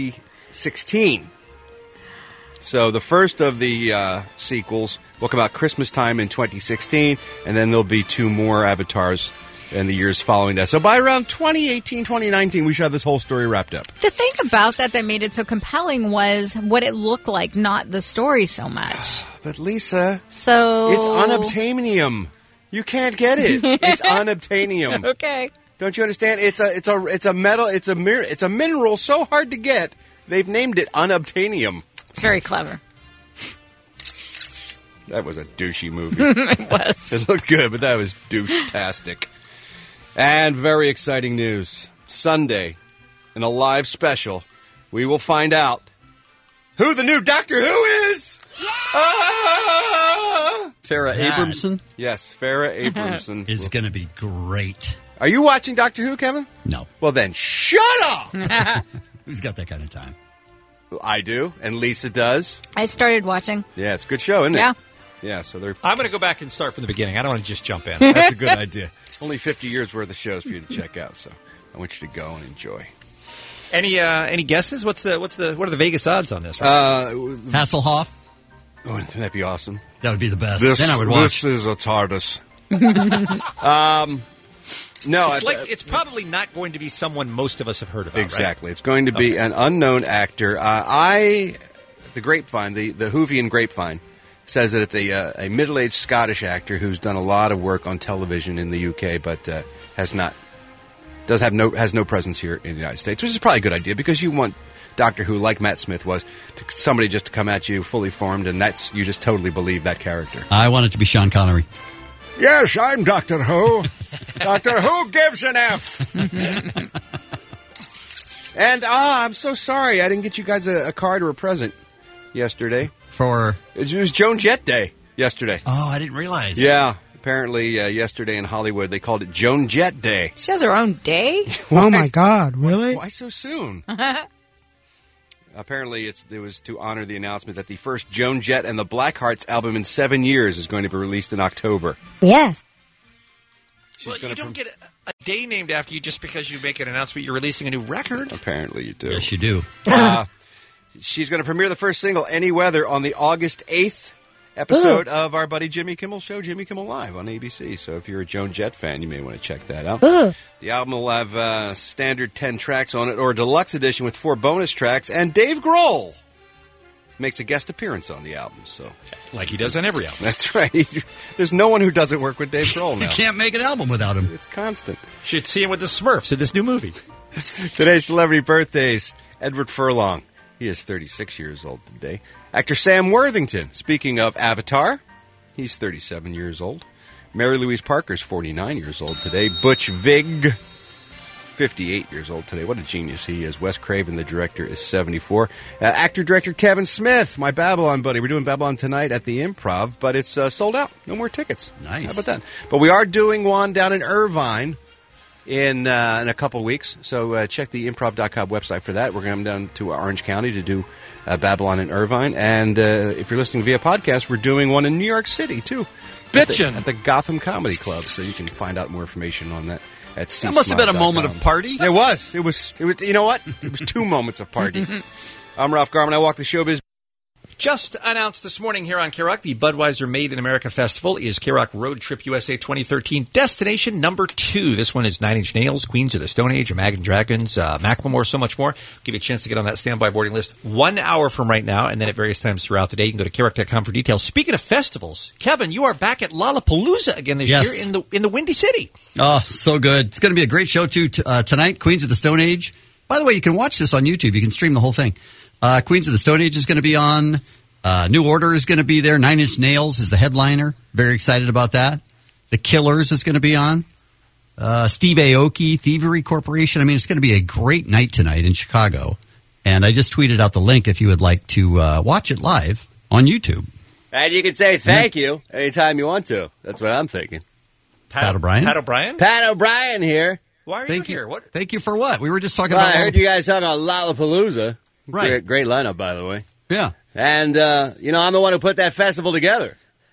S11: 2016. So the first of the sequels will come out Christmas time in 2016, and then there'll be 2 more Avatars in the years following that. So by around 2018, 2019, we should have this whole story wrapped up.
S13: The thing about that made it so compelling was what it looked like, not the story so much.
S11: But Lisa,
S13: so
S11: it's unobtainium. You can't get it. It's unobtainium.
S13: Okay.
S11: Don't you understand? It's a metal. It's a mineral so hard to get. They've named it unobtainium.
S13: It's very clever.
S11: That was a douchey movie.
S13: It was.
S11: It looked good, but that was douche-tastic. And very exciting news. Sunday, in a live special, we will find out who the new Doctor Who is.
S12: Farrah Abramson?
S11: Yes, Farrah Abramson.
S12: Is going to be great.
S11: Are you watching Doctor Who, Kevin?
S12: No.
S11: Well, then shut up!
S12: Who's got that kind of time?
S11: I do, and Lisa does.
S13: I started watching.
S11: Yeah, it's a good show, isn't it?
S13: Yeah.
S11: Yeah, so they're...
S14: I'm going to go back and start from the beginning. I don't want to just jump in.
S11: That's a good idea. Only 50 years worth of shows for you to check out, so I want you to go and enjoy.
S14: Any guesses? What are the Vegas odds on this?
S12: Hasselhoff?
S11: Oh, wouldn't that be awesome?
S12: That would be the best. Then I would watch.
S11: This is a TARDIS. No,
S14: it's probably not going to be someone most of us have heard about.
S11: Exactly.
S14: Right?
S11: It's going to be an unknown actor. The Grapevine, the Whovian Grapevine, says that it's a middle-aged Scottish actor who's done a lot of work on television in the UK, but has no presence here in the United States, which is probably a good idea because you want Doctor Who, like Matt Smith was, somebody just to come at you fully formed, and you just totally believe that character.
S12: I want it to be Sean Connery.
S18: Yes, I'm Doctor Who. Doctor Who gives an F.
S11: And I'm so sorry I didn't get you guys a card or a present yesterday. It was Joan Jett Day yesterday.
S12: Oh, I didn't realize.
S11: Yeah, apparently yesterday in Hollywood they called it Joan Jett Day.
S13: She has her own day?
S19: Oh my God, really?
S11: Why so soon? Apparently it was to honor the announcement that the first Joan Jett and the Blackhearts album in 7 years is going to be released in October.
S19: Yes.
S14: Well, you don't get a day named after you just because you make an announcement you're releasing a new record.
S11: Apparently you do.
S12: Yes, you do.
S11: She's going to premiere the first single, Any Weather, on the August 8th episode of our buddy Jimmy Kimmel show, Jimmy Kimmel Live on ABC. So if you're a Joan Jett fan, you may want to check that out. The album will have standard 10 tracks on it, or a deluxe edition with 4 bonus tracks, and Dave Grohl makes a guest appearance on the album. So,
S14: like he does on every album.
S11: That's right. There's no one who doesn't work with Dave Grohl now.
S12: You can't make an album without him.
S11: It's constant.
S14: Should see him with the Smurfs in this new movie.
S11: Today's celebrity birthdays. Edward Furlong. He is 36 years old today. Actor Sam Worthington. Speaking of Avatar, he's 37 years old. Mary Louise Parker's 49 years old today. Butch Vig, 58 years old today. What a genius he is. Wes Craven, the director, is 74. Actor-director Kevin Smith, my Babylon buddy. We're doing Babylon tonight at the Improv, but it's sold out. No more tickets.
S12: Nice.
S11: How about that? But we are doing one down in Irvine in a couple weeks. So check the improv.com website for that. We're going to come down to Orange County to do Babylon in Irvine. And if you're listening via podcast, we're doing one in New York City, too.
S7: Bitchin'.
S11: At the Gotham Comedy Club. So you can find out more information on that at
S12: That must have been a moment of party.
S11: It was. It was. You know what? It was 2 moments of party. I'm Ralph Garman. I walk the showbiz.
S14: Just announced this morning here on K-Rock, the Budweiser Made in America Festival is K-Rock Road Trip USA 2013 destination number 2. This one is Nine Inch Nails, Queens of the Stone Age, Imagine Dragons, Macklemore, so much more. Give you a chance to get on that standby boarding list 1 hour from right now, and then at various times throughout the day. You can go to KROC.com for details. Speaking of festivals, Kevin, you are back at Lollapalooza again this year in the Windy City.
S12: Oh, so good. It's going to be a great show, too, tonight, Queens of the Stone Age. By the way, you can watch this on YouTube. You can stream the whole thing. Queens of the Stone Age is going to be on. New Order is going to be there. Nine Inch Nails is the headliner. Very excited about that. The Killers is going to be on. Steve Aoki, Thievery Corporation. I mean, it's going to be a great night tonight in Chicago. And I just tweeted out the link if you would like to watch it live on YouTube.
S11: And you can say thank you anytime you want to. That's what I'm thinking.
S12: Pat O'Brien?
S14: Pat O'Brien?
S11: Pat O'Brien here.
S14: Why are you here? What?
S12: Thank you for what? We were just talking
S11: Well,
S12: about...
S11: I heard you guys talking about Lollapalooza.
S12: Right.
S11: Great lineup, by the way.
S12: Yeah.
S11: And, I'm the one who put that festival together.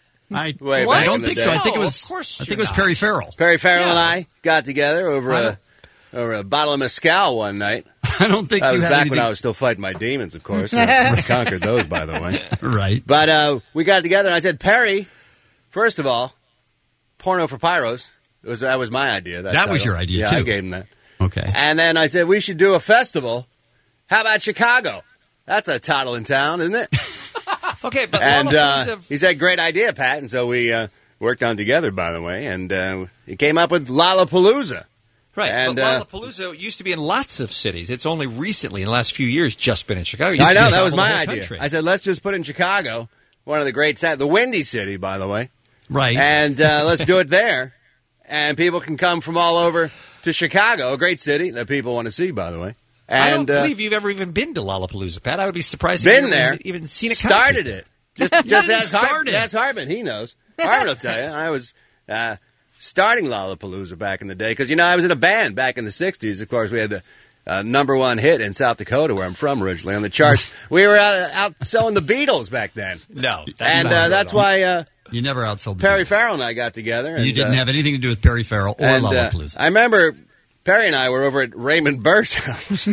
S12: I don't think so. I think it was Perry Farrell.
S11: Perry Farrell and I got together over a bottle of mezcal one night.
S12: I don't think
S11: that
S12: you
S11: was
S12: had
S11: back
S12: anything...
S11: when I was still fighting my demons, of course. I conquered those, by the way.
S12: Right.
S11: But we got together and I said, Perry, first of all, Porno for Pyros. That was my idea.
S12: That was your idea, too.
S11: Yeah, I gave him that.
S12: Okay.
S11: And then I said, we should do a festival. How about Chicago? That's a toddle in town, isn't it?
S14: Okay, but
S11: and he said, great idea, Pat. And so we worked on together, by the way, and he came up with Lollapalooza.
S14: Right,
S11: and,
S14: but Lollapalooza used to be in lots of cities. It's only recently, in the last few years, just been in Chicago.
S11: I know, that was my idea. Country. I said, let's just put it in Chicago, one of the great cities, the Windy City, by the way.
S12: Right.
S11: And let's do it there. And people can come from all over to Chicago, a great city that people want to see, by the way.
S14: I
S11: And
S14: don't believe you've ever even been to Lollapalooza, Pat. I would be surprised if
S11: been
S14: you've
S11: there,
S14: even seen it.
S11: started it. Just as
S14: started.
S11: That's Hartman. He knows. Hartman will tell you. I was starting Lollapalooza back in the day because, I was in a band back in the 60s. Of course, we had a number one hit in South Dakota, where I'm from originally, on the charts. We were out selling the Beatles back then.
S14: No.
S11: That's why
S12: you never outsold
S11: Perry Farrell and I got together. And,
S12: you didn't have anything to do with Perry Farrell or Lollapalooza.
S11: I remember Perry and I were over at Raymond Burr's house.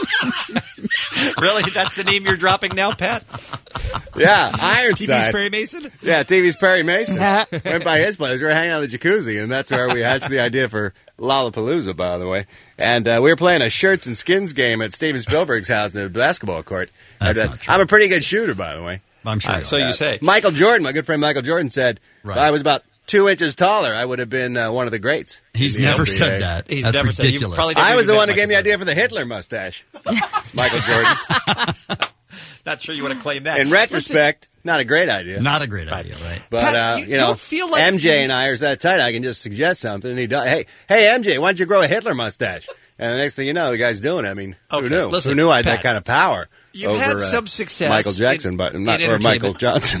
S14: Really? That's the name you're dropping now, Pat?
S11: Yeah, Ironside.
S14: TV's Perry Mason?
S11: Yeah, TV's Perry Mason. Went by his place. We were hanging out in the jacuzzi, and that's where we hatched the idea for Lollapalooza, by the way. And we were playing a shirts and skins game at Steven Spielberg's house in the basketball court.
S12: That's not true.
S11: I'm a pretty good shooter, by the way.
S12: I'm sure.
S14: So you say.
S11: Michael Jordan, my good friend Michael Jordan, said
S12: Right.
S11: if I was about 2 inches taller, I would have been one of the greats.
S12: He's
S11: in the
S12: never
S11: NBA.
S12: said that.
S14: He's
S12: That's
S14: never said- you
S12: ridiculous.
S14: probably
S11: I was the
S14: Never
S11: one who
S14: even
S11: gave me the
S14: Michael
S11: idea for the Hitler mustache. Michael Jordan.
S14: Not sure you want to claim that.
S11: In retrospect, not a great idea.
S12: Not a great idea, right?
S11: But,
S14: Pat, you don't feel like
S11: MJ
S14: you-
S11: and I are that tight, I can just suggest something, and he does. Hey, MJ, why don't you grow a Hitler mustache? And the next thing you know, the guy's doing it. I mean,
S14: Okay,
S11: who knew?
S14: listen,
S11: Who knew I had
S14: Pat,
S11: that kind of power
S14: you've
S11: over
S14: had some success
S11: Michael Jackson,
S14: in-
S11: but
S14: in
S11: not or Michael
S14: entertainment.
S11: Johnson.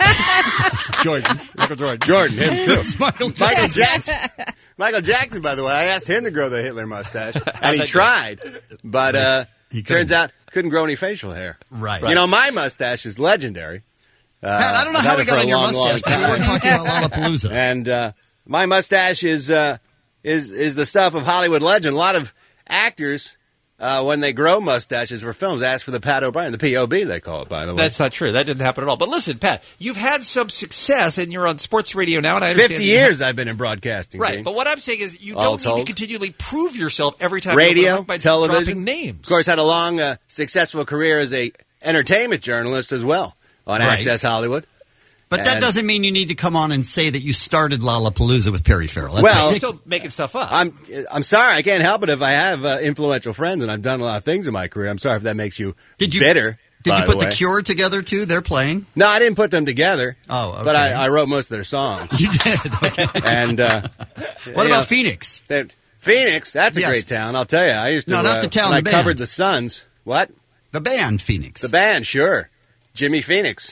S14: Michael Jordan.
S11: Jordan, him too.
S12: Michael
S11: Jackson. Michael Jackson, by the way, I asked him to grow the Hitler mustache, and he tried, but
S12: He couldn't.
S11: turns out couldn't grow any facial hair.
S12: Right.
S11: You know, my mustache is legendary.
S12: Pat, I don't know
S11: I've
S12: how
S11: had
S12: we
S11: it
S12: got
S11: for
S12: on
S11: a
S12: your
S11: long,
S12: mustache,
S11: long
S12: but we were
S11: time.
S12: talking about Lollapalooza.
S11: And my mustache is the stuff of Hollywood legend. A lot of actors, when they grow mustaches for films, ask for the Pat O'Brien, the POB they call it, by the way.
S14: That's not true. That didn't happen at all. But listen, Pat, you've had some success, and you're on sports radio now, and I understand
S11: 50
S14: you have-
S11: years I've been in broadcasting.
S14: Right,
S11: Gene.
S14: but what I'm saying is you
S11: All
S14: don't need to
S11: told.
S14: continually prove yourself every time you
S11: Radio,
S14: open up by
S11: television,
S14: dropping names.
S11: Of course, had a long, successful career as a entertainment journalist as well on
S12: Right.
S11: Access Hollywood.
S12: But that
S11: And-
S12: doesn't mean you need to come on and say that you started Lollapalooza with Perry Farrell. That's
S11: Well,
S14: You're
S12: ridiculous.
S14: still making stuff up.
S11: I'm sorry, I can't help it if I have influential friends and I've done a lot of things in my career. I'm sorry if that makes you bitter.
S12: Did
S11: by
S12: you put the
S11: way.
S12: Cure together too? They're playing.
S11: No, I didn't put them together.
S12: Oh, okay.
S11: But I wrote most of their songs.
S12: You did. Okay.
S11: And
S12: What about Phoenix?
S11: Phoenix, that's a
S12: Yes.
S11: great town. I'll tell you. I used to.
S12: No, not the town,
S11: when
S12: the
S11: I
S12: band.
S11: covered the Suns. What?
S12: The band Phoenix.
S11: The band, sure. Jimmy Phoenix.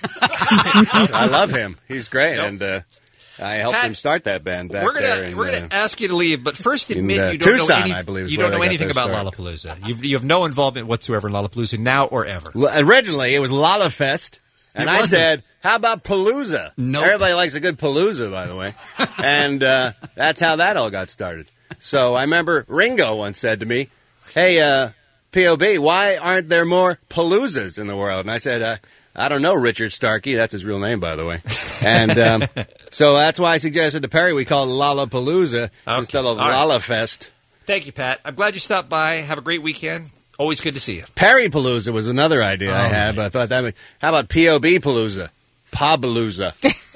S11: I love him. He's great, and I helped
S14: Pat,
S11: him start that band back
S14: we're
S11: there.
S14: gonna ask you to leave, but first admit
S11: in,
S14: you don't
S11: Tucson,
S14: know
S11: I believe is
S14: you
S11: where
S14: don't know
S11: they got
S14: anything
S11: their
S14: about
S11: start.
S14: Lollapalooza. You have no involvement whatsoever in Lollapalooza now or ever.
S11: Originally, it was Lollafest, and
S14: It
S11: I
S14: wasn't.
S11: said, "How about Palooza?"
S12: Nope.
S11: Everybody likes a good Palooza, by the way, and that's how that all got started. So I remember Ringo once said to me, "Hey, POB, why aren't there more Paloozas in the world?" And I said, "I don't know, Richard Starkey. That's his real name, by the way." And so that's why I suggested to Perry we call it Lollapalooza instead of
S14: All right.
S11: Lollafest.
S14: Thank you, Pat. I'm glad you stopped by. Have a great weekend. Always good to see you.
S11: Perry Palooza was another idea I had, but I thought that. How about POB Palooza? Pabalooza.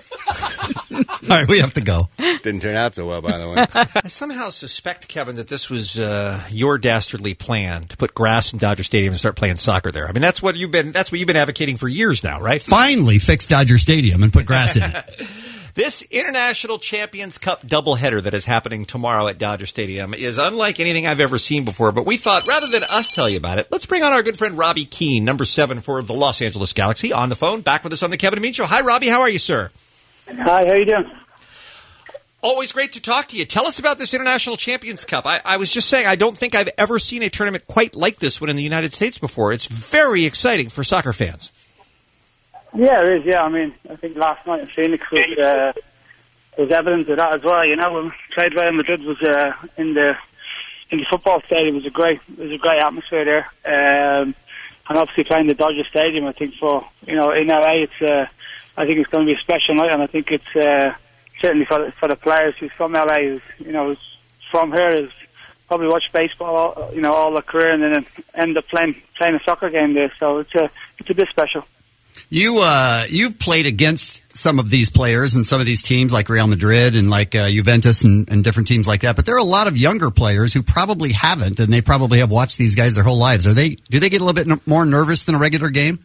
S12: All right, we have to go.
S11: Didn't turn out so well, by the way.
S14: I somehow suspect, Kevin, that this was your dastardly plan to put grass in Dodger Stadium and start playing soccer there. I mean, that's what you've been advocating for years now, right?
S12: Finally fix Dodger Stadium and put grass in it.
S14: This International Champions Cup doubleheader that is happening tomorrow at Dodger Stadium is unlike anything I've ever seen before, but we thought rather than us tell you about it, let's bring on our good friend Robbie Keane, number 7 for the Los Angeles Galaxy, on the phone, back with us on the Kevin and Bean Show. Hi, Robbie. How are you, sir?
S4: Hi, how you doing?
S14: Always great to talk to you. Tell us about this International Champions Cup. I was just saying, I don't think I've ever seen a tournament quite like this one in the United States before. It's very exciting for soccer fans.
S4: Yeah, it is. Yeah, I mean, I think last night in Phoenix was evidence of that as well. You know, when we played Real Madrid was in the football stadium. It was a great atmosphere there. And obviously playing the Dodger Stadium, I think in LA, I think it's going to be a special night, and I think it's certainly for the players who's from LA, who's from here, has probably watched baseball, all their career, and then end up playing a soccer game there. So it's a bit special.
S12: You played against some of these players and some of these teams like Real Madrid and like Juventus and different teams like that. But there are a lot of younger players who probably haven't, and they probably have watched these guys their whole lives. Do they get a little bit more nervous than a regular game?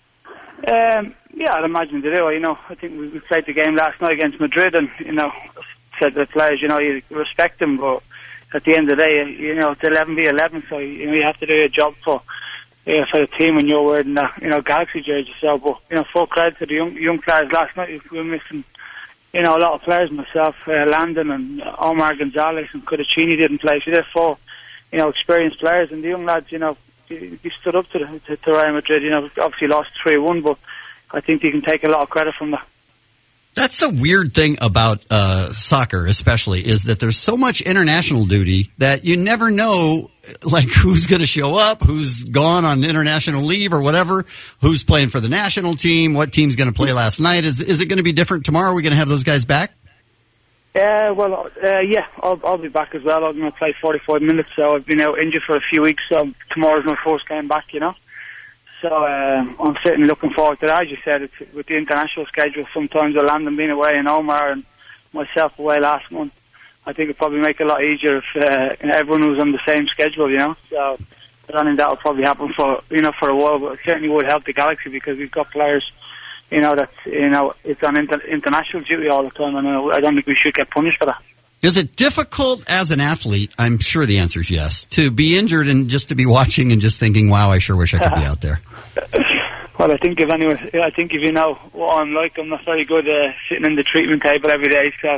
S4: Yeah, I'd imagine they do. I think we played the game last night against Madrid, and said to the players, you respect them, but at the end of the day, you know, it's 11v11, so you know you have to do your job for the team when you're wearing Galaxy jersey. So, but you know, full credit to the young players. Last night we were missing, you know, a lot of players. Myself, Landon, and Omar Gonzalez, and Cudicini didn't play. So they're four, you know, experienced players, and the young lads, you know, they stood up to Real Madrid. You know, obviously lost 3-1, but I think they can take a lot of credit from that.
S12: That's the weird thing about soccer, especially, is that there's so much international duty that you never know, like, who's going to show up, who's gone on international leave or whatever, who's playing for the national team, what team's going to play last night. Is it going to be different tomorrow? Are we going to have those guys back?
S4: Yeah, I'll be back as well. I'm going to play 45 minutes, so I've been out injured for a few weeks, so tomorrow's my first game back, you know. So I'm certainly looking forward to that. As you said, it's with the international schedule, sometimes with Landon being away and Omar and myself away last month, I think it'd probably make it a lot easier if everyone was on the same schedule, you know. So I don't think that will probably happen for a while, but it certainly would help the Galaxy because we've got players, you know, that, you know, it's on international duty all the time, and I don't think we should get punished for that.
S12: Is it difficult as an athlete? I'm sure the answer is yes. To be injured and just to be watching and just thinking, "Wow, I sure wish I could be out there."
S4: Well, I think if you know what I'm like, I'm not very good sitting in the treatment table every day. So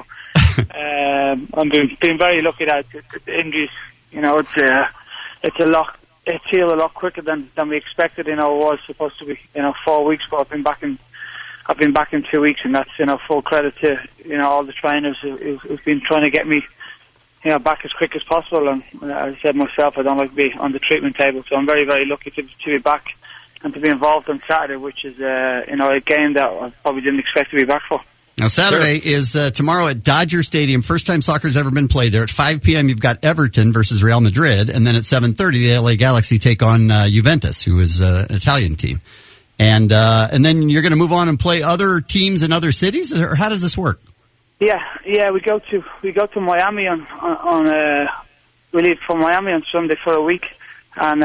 S4: I'm being very lucky that the injuries, you know, it's healed a lot quicker than we expected. You know, it was supposed to be 4 weeks, but I've been back in 2 weeks, and that's, you know, full credit to, you know, all the trainers who've been trying to get me, you know, back as quick as possible. And as I said myself, I don't like to be on the treatment table, so I'm very, very lucky to be back and to be involved on Saturday, which is you know, a game that I probably didn't expect to be back for.
S12: Now, Saturday is tomorrow at Dodger Stadium. First time soccer's ever been played there. At 5 p.m., you've got Everton versus Real Madrid, and then at 7:30, the LA Galaxy take on Juventus, who is an Italian team. And then you're going to move on and play other teams in other cities, or how does this work?
S4: Yeah, we go to Miami we leave from Miami on Sunday for a week, and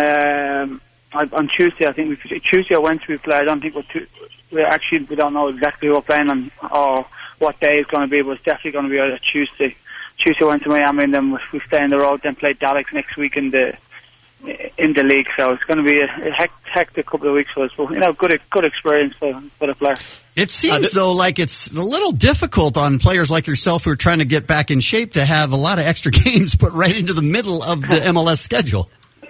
S4: on Tuesday, I think Tuesday or Wednesday we play. I don't think we don't know exactly who we're playing on or what day it's going to be, but it's definitely going to be either Tuesday, Wednesday, Miami, and then we stay on the road, then play Dallas next week in the league. So it's going to be a hectic couple of weeks for us, but, you know, good experience for the players.
S12: It seems, though, like it's a little difficult on players like yourself who are trying to get back in shape to have a lot of extra games put right into the middle of the MLS schedule.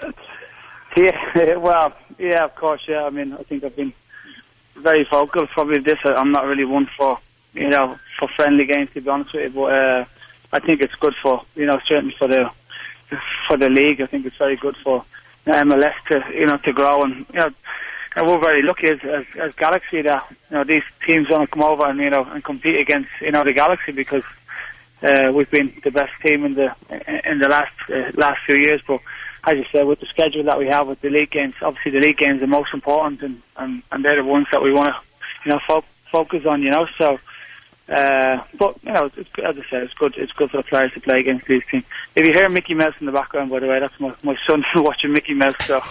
S4: Yeah, well, yeah, of course, yeah. I mean, I think I've been very vocal. Probably this, I'm not really one for friendly games, to be honest with you, but I think it's good for, you know, certainly for the league. I think it's very good for MLS to grow, and, you know, and we're very lucky as Galaxy that, you know, these teams want to come over and, you know, and compete against, you know, the Galaxy, because we've been the best team in the last few years. But as you said, with the schedule that we have with the league games, obviously the league games are most important, and they're the ones that we want to, you know, focus on, you know. So, but, you know, it's, as I said, it's good for the players to play against these teams. If you hear Mickey Mouse in the background, by the way, that's my son watching Mickey Mouse. So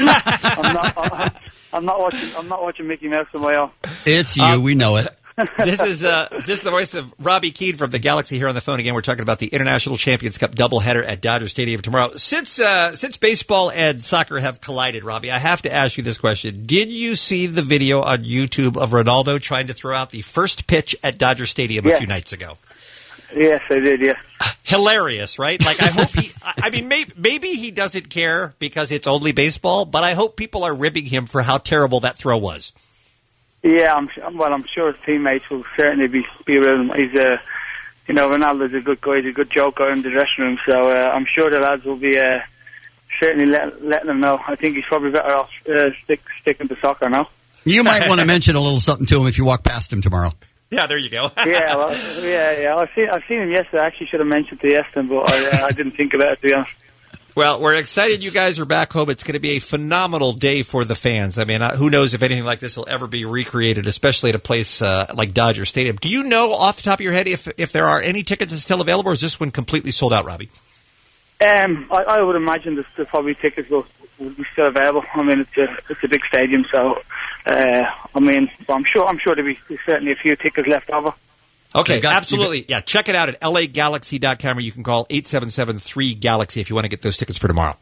S4: I'm not watching Mickey Mouse on my own.
S12: It's you, we know it.
S14: This is the voice of Robbie Keane from the Galaxy here on the phone again. We're talking about the International Champions Cup doubleheader at Dodger Stadium tomorrow. Since baseball and soccer have collided, Robbie, I have to ask you this question. Did you see the video on YouTube of Ronaldo trying to throw out the first pitch at Dodger Stadium a few nights ago?
S4: Yes, I did, yeah.
S14: Hilarious, right? Like, I hope maybe he doesn't care because it's only baseball, but I hope people are ribbing him for how terrible that throw was.
S4: Yeah, I'm sure his teammates will certainly be with him. He's you know, Ronaldo's a good guy. He's a good joker in the dressing room. So I'm sure the lads will be certainly letting him know. I think he's probably better off sticking to soccer now.
S12: You might want to mention a little something to him if you walk past him tomorrow.
S14: Yeah, there you go.
S4: yeah. I've seen him yesterday. I actually should have mentioned it yesterday, but I didn't think about it, to be honest.
S14: Well, we're excited you guys are back home. It's going to be a phenomenal day for the fans. I mean, who knows if anything like this will ever be recreated, especially at a place like Dodger Stadium. Do you know off the top of your head if there are any tickets still available, or is this one completely sold out, Robbie?
S4: I would imagine there's probably tickets will be still available. I mean, it's a big stadium, so I mean, I'm sure there'll be certainly a few tickets left over.
S14: Okay,
S12: So
S14: absolutely. Yeah, check it out at lagalaxy.com, or you can call 877-3-GALAXY if you want to get those tickets for tomorrow.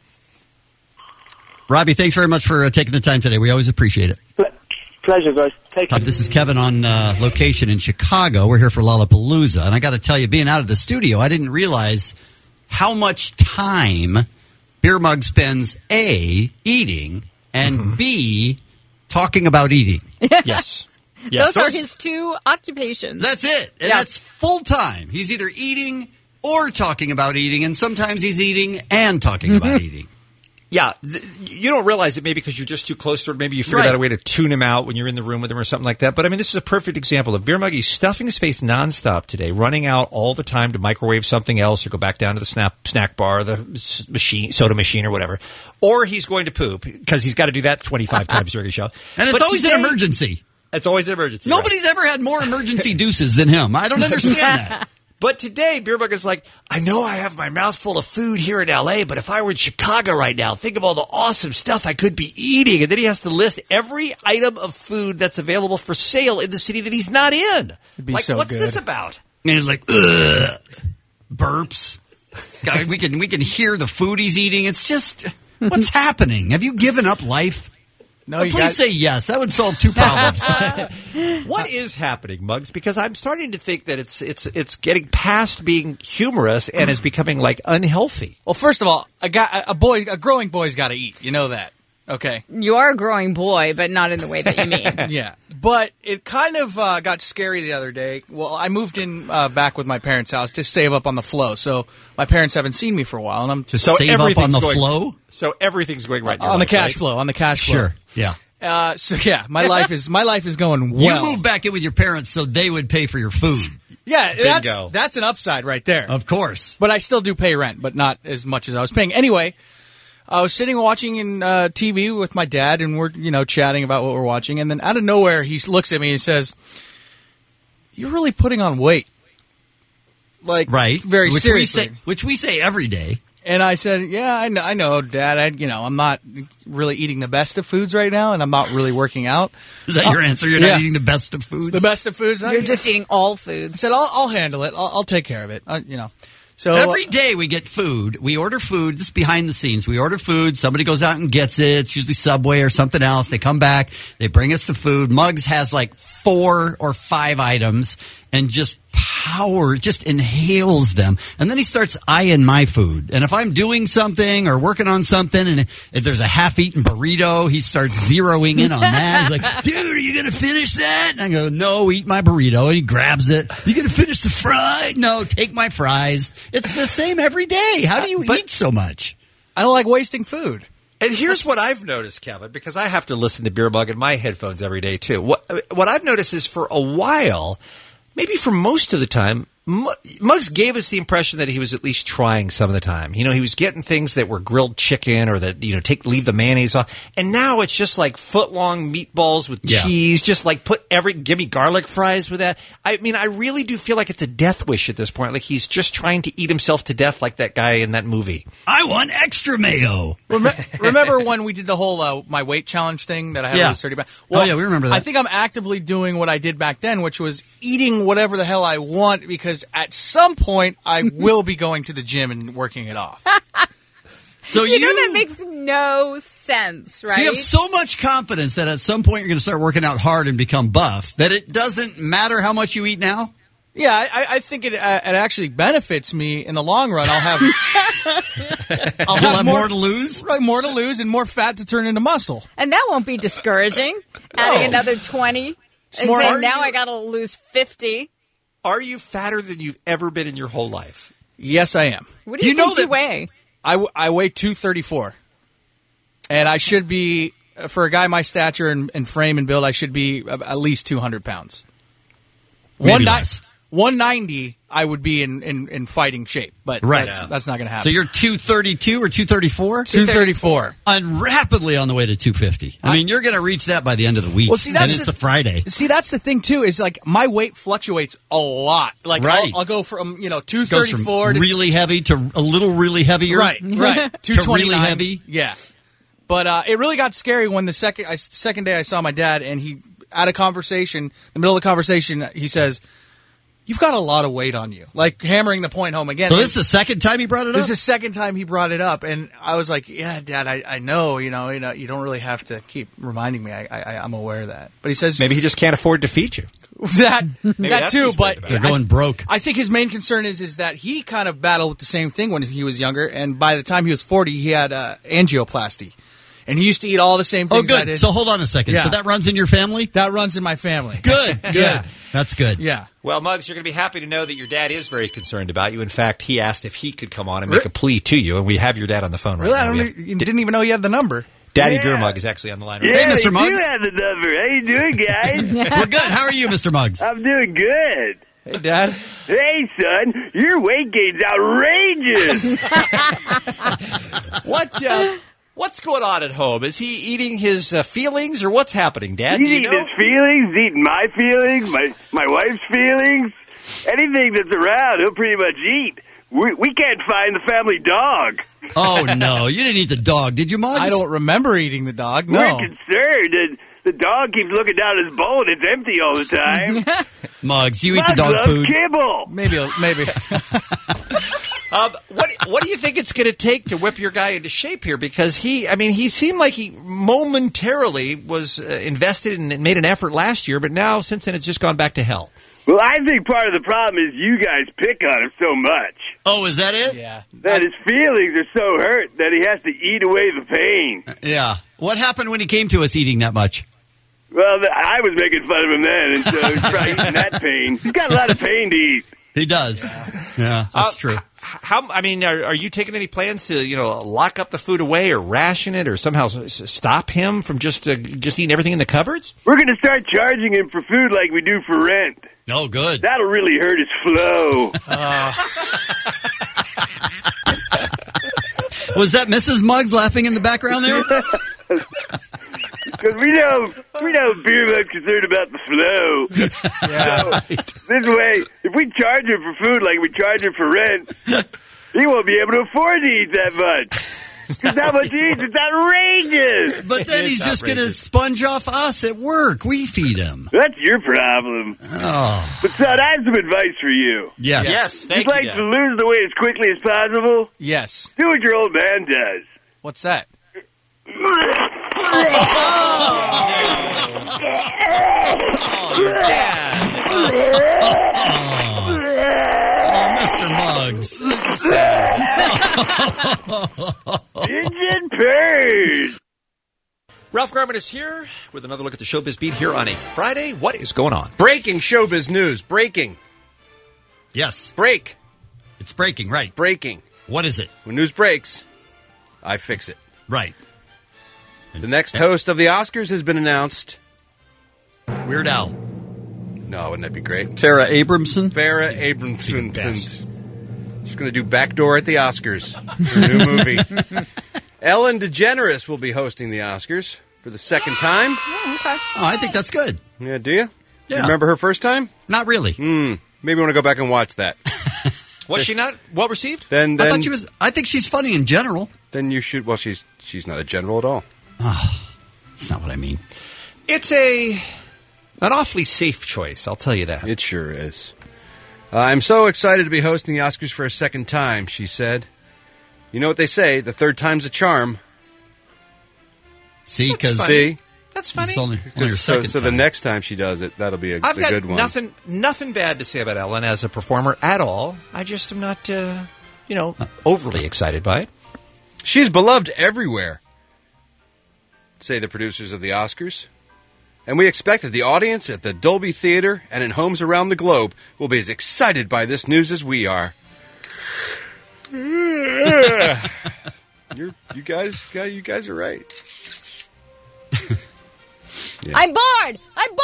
S12: Robbie, thanks very much for taking the time today. We always appreciate it.
S4: Pleasure, guys. Take care.
S12: This is Kevin on location in Chicago. We're here for Lollapalooza, and I got to tell you, being out of the studio, I didn't realize how much time Beer Mug spends, A, eating, and B, talking about eating.
S14: Yes.
S13: Those are his two occupations.
S12: That's it. And that's full time. He's either eating or talking about eating, and sometimes he's eating and talking about eating.
S14: Yeah, you don't realize it maybe because you're just too close to it. Maybe you figured out a way to tune him out when you're in the room with him or something like that. But, I mean, this is a perfect example of Beer Mug. He's stuffing his face nonstop today, running out all the time to microwave something else or go back down to the snack bar, the soda machine or whatever. Or he's going to poop because he's got to do that 25 times during a show.
S12: And it's always an emergency.
S14: It's always an emergency.
S12: Nobody's ever had more emergency deuces than him. I don't understand that.
S14: But today, Beer Mug is like, I know I have my mouth full of food here in L.A., but if I were in Chicago right now, think of all the awesome stuff I could be eating. And then he has to list every item of food that's available for sale in the city that he's not in.
S16: It'd be
S14: like,
S16: so
S14: what's
S16: good.
S14: this about?
S12: And he's like, ugh, burps. God, we can hear the food he's eating. It's just, what's happening? Have you given up life?
S16: No,
S12: please say yes. That would solve two problems.
S14: What is happening, Muggs? Because I'm starting to think that it's getting past being humorous and is becoming like unhealthy.
S16: Well, first of all, a growing boy's got to eat. You know that, okay?
S13: You are a growing boy, but not in the way that you mean.
S16: Yeah, but it kind of got scary the other day. Well, I moved in back with my parents' house to save up on the flow, so my parents haven't seen me for a while, and I'm
S12: just save up on the flow.
S14: So everything's going right
S16: on the cash flow. On the cash flow.
S12: Sure. Yeah.
S16: My life is going well.
S12: You moved back in with your parents so they would pay for your food.
S16: Yeah, that's an upside right there.
S12: Of course.
S16: But I still do pay rent, but not as much as I was paying. Anyway, I was sitting watching in TV with my dad, and we're chatting about what we're watching, and then out of nowhere he looks at me and says, "You're really putting on weight." Like,
S12: right?
S16: Very seriously,
S12: which we say every day.
S16: And I said, "Yeah, I know, Dad. I'm not really eating the best of foods right now, and I'm not really working out."
S12: Is that your answer? You're not eating the best of foods?
S16: The best of foods?
S13: You're just eating all foods.
S16: I said, "I'll handle it. I'll take care of it." So
S12: every day we get food. We order food. This is behind the scenes. We order food. Somebody goes out and gets it. It's usually Subway or something else. They come back. They bring us the food. Muggs has like 4 or 5 items and just inhales them. And then he starts eyeing my food. And if I'm doing something or working on something and if there's a half-eaten burrito, he starts zeroing in on that. He's like, "Dude, are you going to finish that?" And I go, "No, eat my burrito." And he grabs it. "You going to finish the fry?" "No, take my fries." It's the same every day. How do you eat so much?
S16: I don't like wasting food.
S14: And here's what I've noticed, Kevin, because I have to listen to Beer Mug in my headphones every day, too. What I've noticed is for a while, maybe for most of the time, Muggs gave us the impression that he was at least trying some of the time. He was getting things that were grilled chicken or that, leave the mayonnaise off. And now it's just like foot-long meatballs with cheese, just like give me garlic fries with that. I mean, I really do feel like it's a death wish at this point. Like he's just trying to eat himself to death like that guy in that movie.
S12: I want extra mayo.
S16: Remember when we did the whole my weight challenge thing that I had to lose 30 pounds? Well,
S12: we remember that.
S16: I think I'm actively doing what I did back then, which was eating whatever the hell I want because at some point I will be going to the gym and working it off.
S13: So that makes no sense, right?
S12: So you have so much confidence that at some point you're going to start working out hard and become buff that it doesn't matter how much you eat now?
S16: Yeah, I think it actually benefits me in the long run. I'll have
S12: more to lose?
S16: Right, more to lose and more fat to turn into muscle.
S13: And that won't be discouraging. Adding another 20. And saying, now I got to lose 50.
S14: Are you fatter than you've ever been in your whole life?
S16: Yes, I am.
S13: What do you think you weigh?
S16: I weigh 234. And I should be, for a guy my stature and frame and build, I should be at least 200 pounds.
S12: Maybe less.
S16: 190, I would be in fighting shape, but that's not going to happen.
S12: So you're 232 or 234?
S16: 234.
S12: And rapidly on the way to 250. I mean, you're going to reach that by the end of the week.
S16: Well, see,
S12: and it's a Friday.
S16: See, that's the thing, too, is like my weight fluctuates a lot. Like, I'll go from, 234
S12: to really heavy to a little really heavier.
S16: Right. 229.
S12: Really heavy.
S16: Yeah. But it really got scary when the second day I saw my dad, and he, at a conversation, in the middle of the conversation, he says, you've got a lot of weight on you. Like hammering the point home again.
S12: So this is the second time he brought it up?
S16: This is the second time he brought it up. And I was like, yeah, Dad, I know, you don't really have to keep reminding me. I'm aware of that. But he says...
S14: Maybe he just can't afford to feed you.
S16: That too, but
S12: they're going broke.
S16: I think his main concern is that he kind of battled with the same thing when he was younger, and by the time he was 40, he had angioplasty, and he used to eat all the same things.
S12: Oh, good. So hold on a second.
S16: Yeah.
S12: So that runs in your family?
S16: That runs in my family.
S12: Good.
S16: Yeah.
S12: That's good.
S16: Yeah.
S14: Well, Muggs, you're going to be happy to know that your dad is very concerned about you. In fact, he asked if he could come on and make a plea to you, and we have your dad on the phone right now.
S16: You didn't even know you had the number.
S14: Daddy Beer Mug is actually on the line right
S17: Yeah,
S14: now.
S12: Hey, Mr. Muggs.
S17: you have the number. How you doing, guys?
S12: We're good. How are you, Mr. Muggs?
S17: I'm doing good.
S14: Hey, Dad.
S17: Hey, son, your weight gain's outrageous.
S14: What's going on at home? Is he eating his feelings, or what's happening, Dad?
S17: He's
S14: Do you
S17: eating
S14: know?
S17: his feelings, eating my feelings, my wife's feelings. Anything that's around, he'll pretty much eat. We can't find the family dog.
S12: Oh, no. You didn't eat the dog, did you, Muggs?
S16: I don't remember eating the dog, no.
S17: We're concerned. The dog keeps looking down his bowl and it's empty all the time.
S12: Muggs, you eat the
S17: Muggs
S12: dog
S17: loves
S12: food.
S17: kibble.
S16: Maybe.
S14: What do you think it's going to take to whip your guy into shape here? Because he seemed like he momentarily was invested and made an effort last year, but now since then it's just gone back to hell.
S17: Well, I think part of the problem is you guys pick on him so much.
S12: Oh, is that it?
S16: Yeah.
S17: That his feelings are so hurt that he has to eat away the pain.
S12: Yeah. What happened when he came to us eating that much?
S17: Well, I was making fun of him then, and so he's probably eating that pain. He's got a lot of pain to eat.
S12: He does. Yeah, that's true.
S14: Are you taking any plans to, lock up the food away or ration it or somehow stop him from just eating everything in the cupboards?
S17: We're going to start charging him for food like we do for rent.
S12: Oh, good.
S17: That'll really hurt his flow.
S12: Was that Mrs. Muggs laughing in the background there?
S17: Because we know Beer Mug's concerned about the flow.
S16: Yeah.
S17: So, this way, if we charge him for food like we charge him for rent, he won't be able to afford to eat that much. Because how much he eats, it's outrageous.
S12: But then he's just going to sponge off us at work. We feed him.
S17: That's your problem.
S12: Oh.
S17: But, son, I have some advice for you.
S12: Yes.
S14: Yes, thank
S17: You'd like
S14: you, Dad.
S17: to lose the weight as quickly as possible?
S16: Yes.
S17: Do what your old man does.
S16: What's that?
S12: Mr. Muggs.
S14: This is sad.
S17: Pigeon purrs.
S14: Ralph Garman is here with another look at the Showbiz Beat here on a Friday. What is going on?
S11: Breaking showbiz news. Breaking.
S12: Yes.
S11: Break.
S12: It's breaking, right.
S11: Breaking.
S12: What is it?
S11: When news breaks, I fix it.
S12: Right.
S11: The next host of the Oscars has been announced.
S12: Weird Al.
S11: No, wouldn't that be great?
S12: Farrah Abramson.
S11: Farrah Abramson. She's going to do Backdoor at the Oscars. Her new movie. Ellen DeGeneres will be hosting the Oscars for the second time.
S12: Oh, okay. Oh, I think that's good.
S11: Yeah, do you?
S12: Yeah.
S11: You remember her first time?
S12: Not really.
S11: Maybe we want to go back and watch that.
S14: Was she not well received?
S11: Then
S12: I thought she was. I think she's funny in general.
S11: Then you should. Well, she's not a general at all.
S12: Oh, that's not what I mean.
S14: It's an awfully safe choice, I'll tell you that.
S11: It sure is. I'm so excited to be hosting the Oscars for a second time, she said. You know what they say, the third time's a charm.
S12: See, because
S14: that's funny.
S12: It's only your second
S11: so the next time she does it, that'll be a good one.
S14: I've got nothing bad to say about Ellen as a performer at all. I just am not, overly excited by it.
S11: She's beloved everywhere, say the producers of the Oscars. And we expect that the audience at the Dolby Theater and in homes around the globe will be as excited by this news as we are. You guys are right.
S13: Yeah. I'm bored.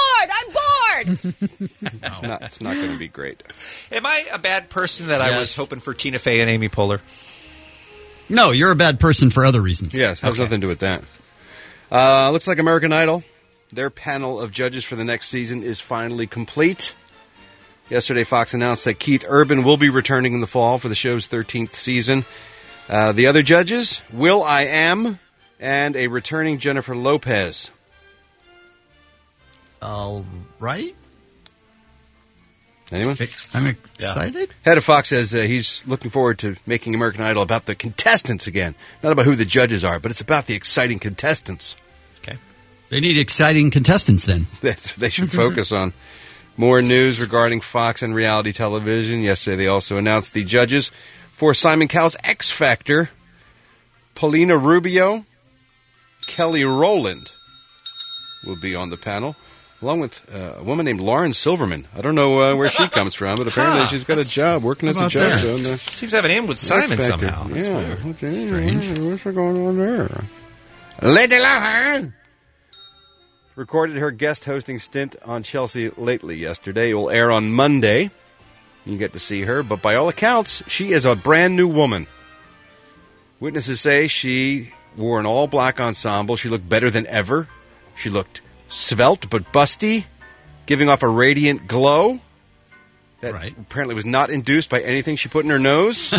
S11: It's not going to be great.
S14: Am I a bad person that I was hoping for Tina Fey and Amy Poehler?
S12: No, you're a bad person for other reasons.
S11: Yes, has nothing to do with that. Looks like American Idol, their panel of judges for the next season is finally complete. Yesterday, Fox announced that Keith Urban will be returning in the fall for the show's 13th season. The other judges, will.i.am and a returning Jennifer Lopez.
S12: All right.
S11: Anyone?
S12: I'm excited.
S11: Head of Fox says he's looking forward to making American Idol about the contestants again. Not about who the judges are, but it's about the exciting contestants.
S12: Okay. They need exciting contestants then.
S11: They should focus on. More news regarding Fox and reality television. Yesterday they also announced the judges for Simon Cowell's X Factor. Paulina Rubio, Kelly Rowland will be on the panel, along with a woman named Lauren Silverman. I don't know where she comes from, but apparently she's got a job working as a judge.
S14: Seems to have an in with Simon somehow.
S11: Yeah. What's going on there? Lady Lohan recorded her guest hosting stint on Chelsea Lately yesterday. It will air on Monday. You get to see her, but by all accounts, she is a brand new woman. Witnesses say she wore an all-black ensemble. She looked better than ever. She looked svelte but busty, giving off a radiant glow that apparently was not induced by anything she put in her nose.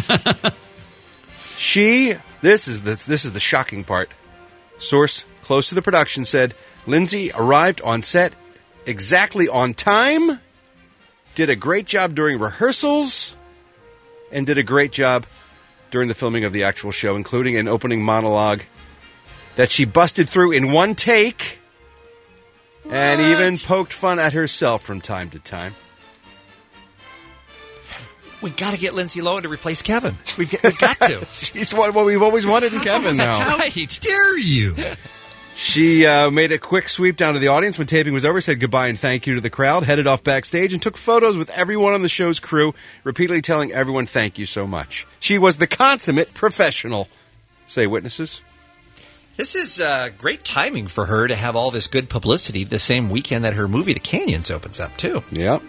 S11: This is the shocking part. Source close to the production said Lindsay arrived on set exactly on time, did a great job during rehearsals, and did a great job during the filming of the actual show, including an opening monologue that she busted through in one take and even poked fun at herself from time to time.
S14: We got to get Lindsay Lohan to replace Kevin. We've got to.
S11: She's what we've always wanted in Kevin now.
S12: How dare you?
S11: She made a quick sweep down to the audience when taping was over, said goodbye and thank you to the crowd, headed off backstage, and took photos with everyone on the show's crew, repeatedly telling everyone thank you so much. She was the consummate professional, say witnesses.
S14: This is great timing for her to have all this good publicity the same weekend that her movie, The Canyons, opens up, too.
S11: Yep.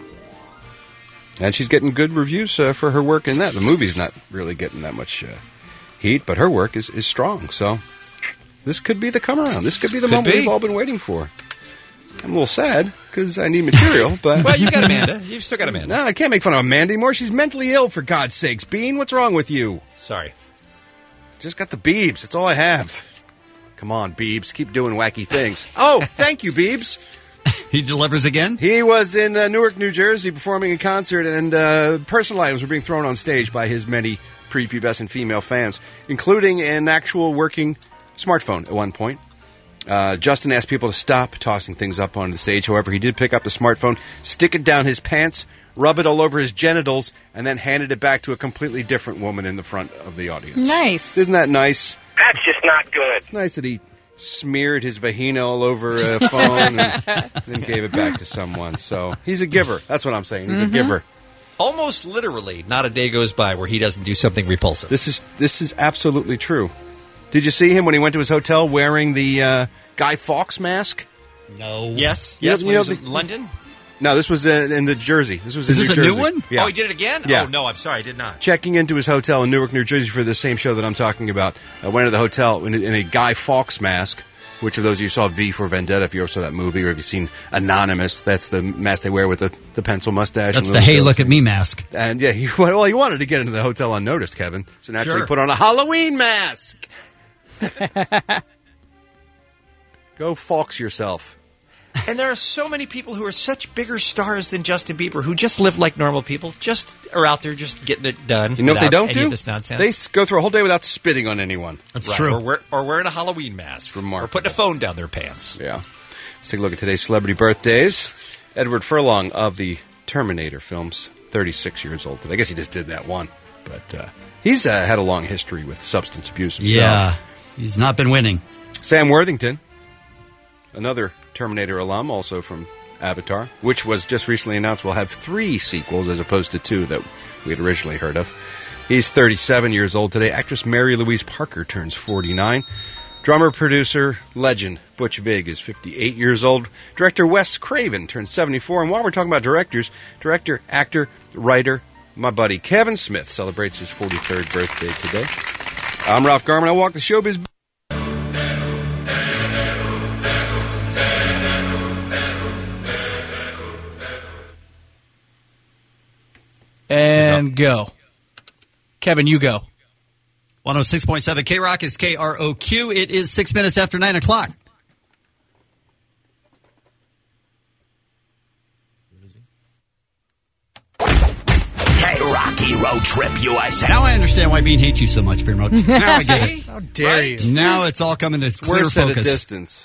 S11: And she's getting good reviews for her work in that. The movie's not really getting that much heat, but her work is strong. So this could be the come around. This could be the moment we've all been waiting for. I'm a little sad because I need material, but
S14: well, you got Amanda. You've still got Amanda.
S11: No, I can't make fun of Amanda anymore. She's mentally ill, for God's sakes. Bean, what's wrong with you?
S14: Sorry.
S11: Just got the Beebs. That's all I have. Come on, Beebs. Keep doing wacky things. Oh, thank you, Beebs.
S12: He delivers again?
S11: He was in Newark, New Jersey, performing a concert, and personal items were being thrown on stage by his many prepubescent female fans, including an actual working smartphone at one point. Justin asked people to stop tossing things up on the stage. However, he did pick up the smartphone, stick it down his pants, rub it all over his genitals, and then handed it back to a completely different woman in the front of the audience.
S13: Nice.
S11: Isn't that nice?
S15: That's just not good.
S11: It's nice that he smeared his vagina all over a phone and then gave it back to someone. So he's a giver. That's what I'm saying. He's a giver.
S14: Almost literally, not a day goes by where he doesn't do something repulsive.
S11: This is absolutely true. Did you see him when he went to his hotel wearing the Guy Fawkes mask?
S14: No. Yes.
S11: You know,
S14: When he was in London?
S11: No, this was in the Jersey. This was
S12: Is
S11: in
S12: this
S11: New
S12: a
S11: Jersey.
S12: new one?
S11: Yeah.
S14: Oh, he did it again?
S11: Yeah.
S14: Oh, no, I'm sorry, I did not.
S11: Checking into his hotel in Newark, New Jersey for the same show that I'm talking about. I went to the hotel in a Guy Fawkes mask. Which of those you saw V for Vendetta, if you ever saw that movie, or have you seen Anonymous? That's the mask they wear with the pencil mustache.
S12: That's the hey, look at me mask.
S11: And yeah, he wanted to get into the hotel unnoticed, Kevin. So naturally
S14: Sure.
S11: put on a Halloween mask. Go Fawkes yourself.
S14: And there are so many people who are such bigger stars than Justin Bieber who just live like normal people, just are out there just getting it done.
S11: You know what they
S14: without
S11: don't
S14: any
S11: do?
S14: of this nonsense.
S11: They go through a whole day without spitting on anyone.
S12: That's
S14: Right,
S12: true.
S14: Or wearing a Halloween mask.
S11: Remarkable.
S14: Or putting a phone down their pants.
S11: Yeah. Let's take a look at today's celebrity birthdays. Edward Furlong of the Terminator films, 36 years old today. I guess he just did that one. But he's had a long history with substance abuse himself.
S12: Yeah, he's not been winning.
S11: Sam Worthington, another Terminator alum, also from Avatar, which was just recently announced will have 3 sequels as opposed to 2 that we had originally heard of. He's 37 years old today. Actress Mary Louise Parker turns 49. Drummer, producer, legend Butch Vig is 58 years old. Director Wes Craven turns 74. And while we're talking about directors, director, actor, writer, my buddy Kevin Smith celebrates his 43rd birthday today. I'm Ralph Garman. I walk the showbiz.
S16: And go. Kevin, you go.
S12: 106.7 K-Rock is KROQ. It is 6 minutes after 9 o'clock.
S7: Hero Trip USA.
S12: Now I understand why Bean hates you so much, Beer Mug. Now I get it.
S16: How dare you?
S12: Now it's all coming to clear
S11: Worse at a
S12: focus.
S11: distance.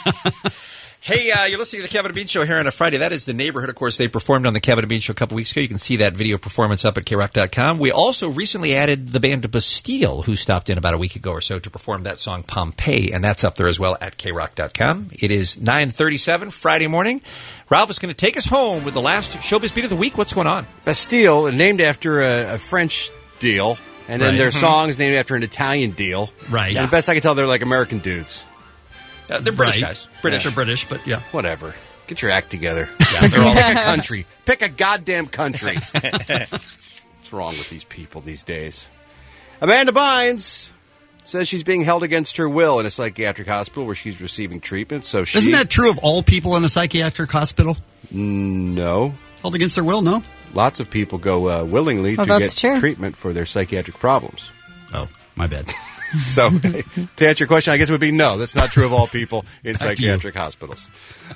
S14: Hey, you're listening to the Kevin and Bean Show here on a Friday. That is The Neighborhood. Of course, they performed on the Kevin and Bean Show a couple weeks ago. You can see that video performance up at KROC.com. We also recently added the band Bastille, who stopped in about a week ago or so to perform that song Pompeii, and that's up there as well at KROC.com. It is 9:37 Friday morning. Ralph is going to take us home with the last Showbiz Beat of the week. What's going on?
S11: Bastille, named after a French deal, and then
S14: Right.
S11: their song is named after an Italian deal.
S12: Right.
S11: And the best I can tell, they're like American dudes.
S14: They're British
S12: Right.
S14: guys. British.
S12: They're British, but yeah.
S11: Whatever. Get your act together. Yeah, they're all like a country. Pick a goddamn country. What's wrong with these people these days? Amanda Bynes says she's being held against her will in a psychiatric hospital where she's receiving treatment. So she
S12: Isn't that true of all people in a psychiatric hospital?
S11: No.
S12: Held against their will, no?
S11: Lots of people go willingly
S13: Well,
S11: to
S13: that's
S11: get
S13: true.
S11: treatment for their psychiatric problems.
S12: Oh, my bad.
S11: So, to answer your question, I guess it would be no. That's not true of all people in psychiatric hospitals.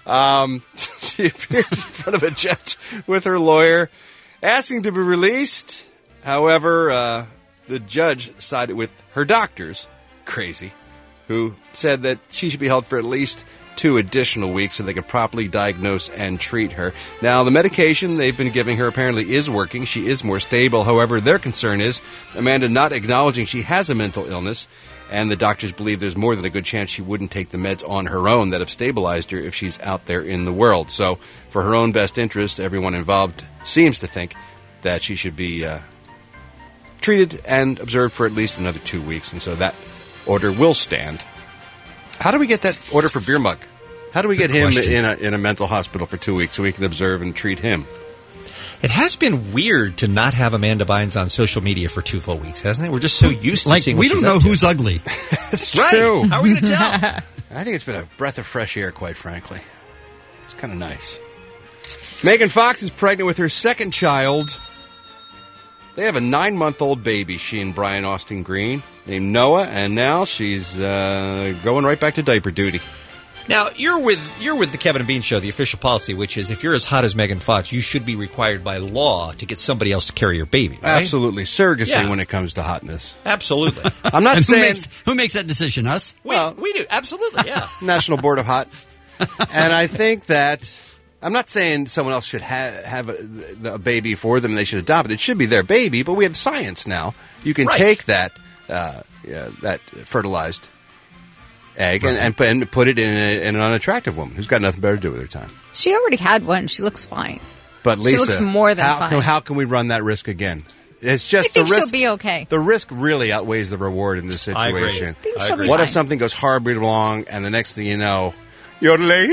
S11: She appeared in front of a judge with her lawyer, asking to be released. However, the judge sided with her doctors, crazy, who said that she should be held for at least 2 additional weeks so they could properly diagnose and treat her. Now, the medication they've been giving her apparently is working. She is more stable. However, their concern is Amanda not acknowledging she has a mental illness, and the doctors believe there's more than a good chance she wouldn't take the meds on her own that have stabilized her if she's out there in the world. So, for her own best interest, everyone involved seems to think that she should be treated and observed for at least another 2 weeks, and so that order will stand. How do we get that order for Beer Mug? How do we get him in a mental hospital for 2 weeks so we can observe and treat him?
S14: It has been weird to not have Amanda Bynes on social media for 2 full weeks, hasn't it? We're just so used to seeing what
S12: we don't
S14: she's
S12: know
S14: up to.
S12: who's ugly.
S11: It's
S14: Right.
S11: true.
S14: How are we going to tell?
S11: I think it's been a breath of fresh air, quite frankly. It's kind of nice. Megan Fox is pregnant with her second child. They have a 9-month-old baby, she and Brian Austin Green, named Noah, and now she's going right back to diaper duty.
S14: Now, you're with the Kevin and Bean Show, the official policy, which is if you're as hot as Megan Fox, you should be required by law to get somebody else to carry your baby. Right?
S11: Absolutely. Surrogacy
S14: Yeah.
S11: when it comes to hotness.
S14: Absolutely.
S11: I'm not
S12: And
S11: saying...
S12: who makes that decision? Us?
S14: We do. Absolutely, yeah.
S11: National Board of Hot. And I think that... I'm not saying someone else should have a baby for them and they should adopt it. It should be their baby, but we have science now. You can take that that fertilized egg and put it in an unattractive woman who's got nothing better to do with her time.
S13: She already had one. She looks fine.
S11: But Lisa,
S13: she looks more than fine.
S11: How can we run that risk again? It's just
S13: I think
S11: the risk.
S13: she'll be okay.
S11: The risk really outweighs the reward in this
S14: I agree.
S11: situation.
S13: I think she'll be
S11: What if
S13: fine.
S11: something goes horribly wrong and the next thing you know, yodeling,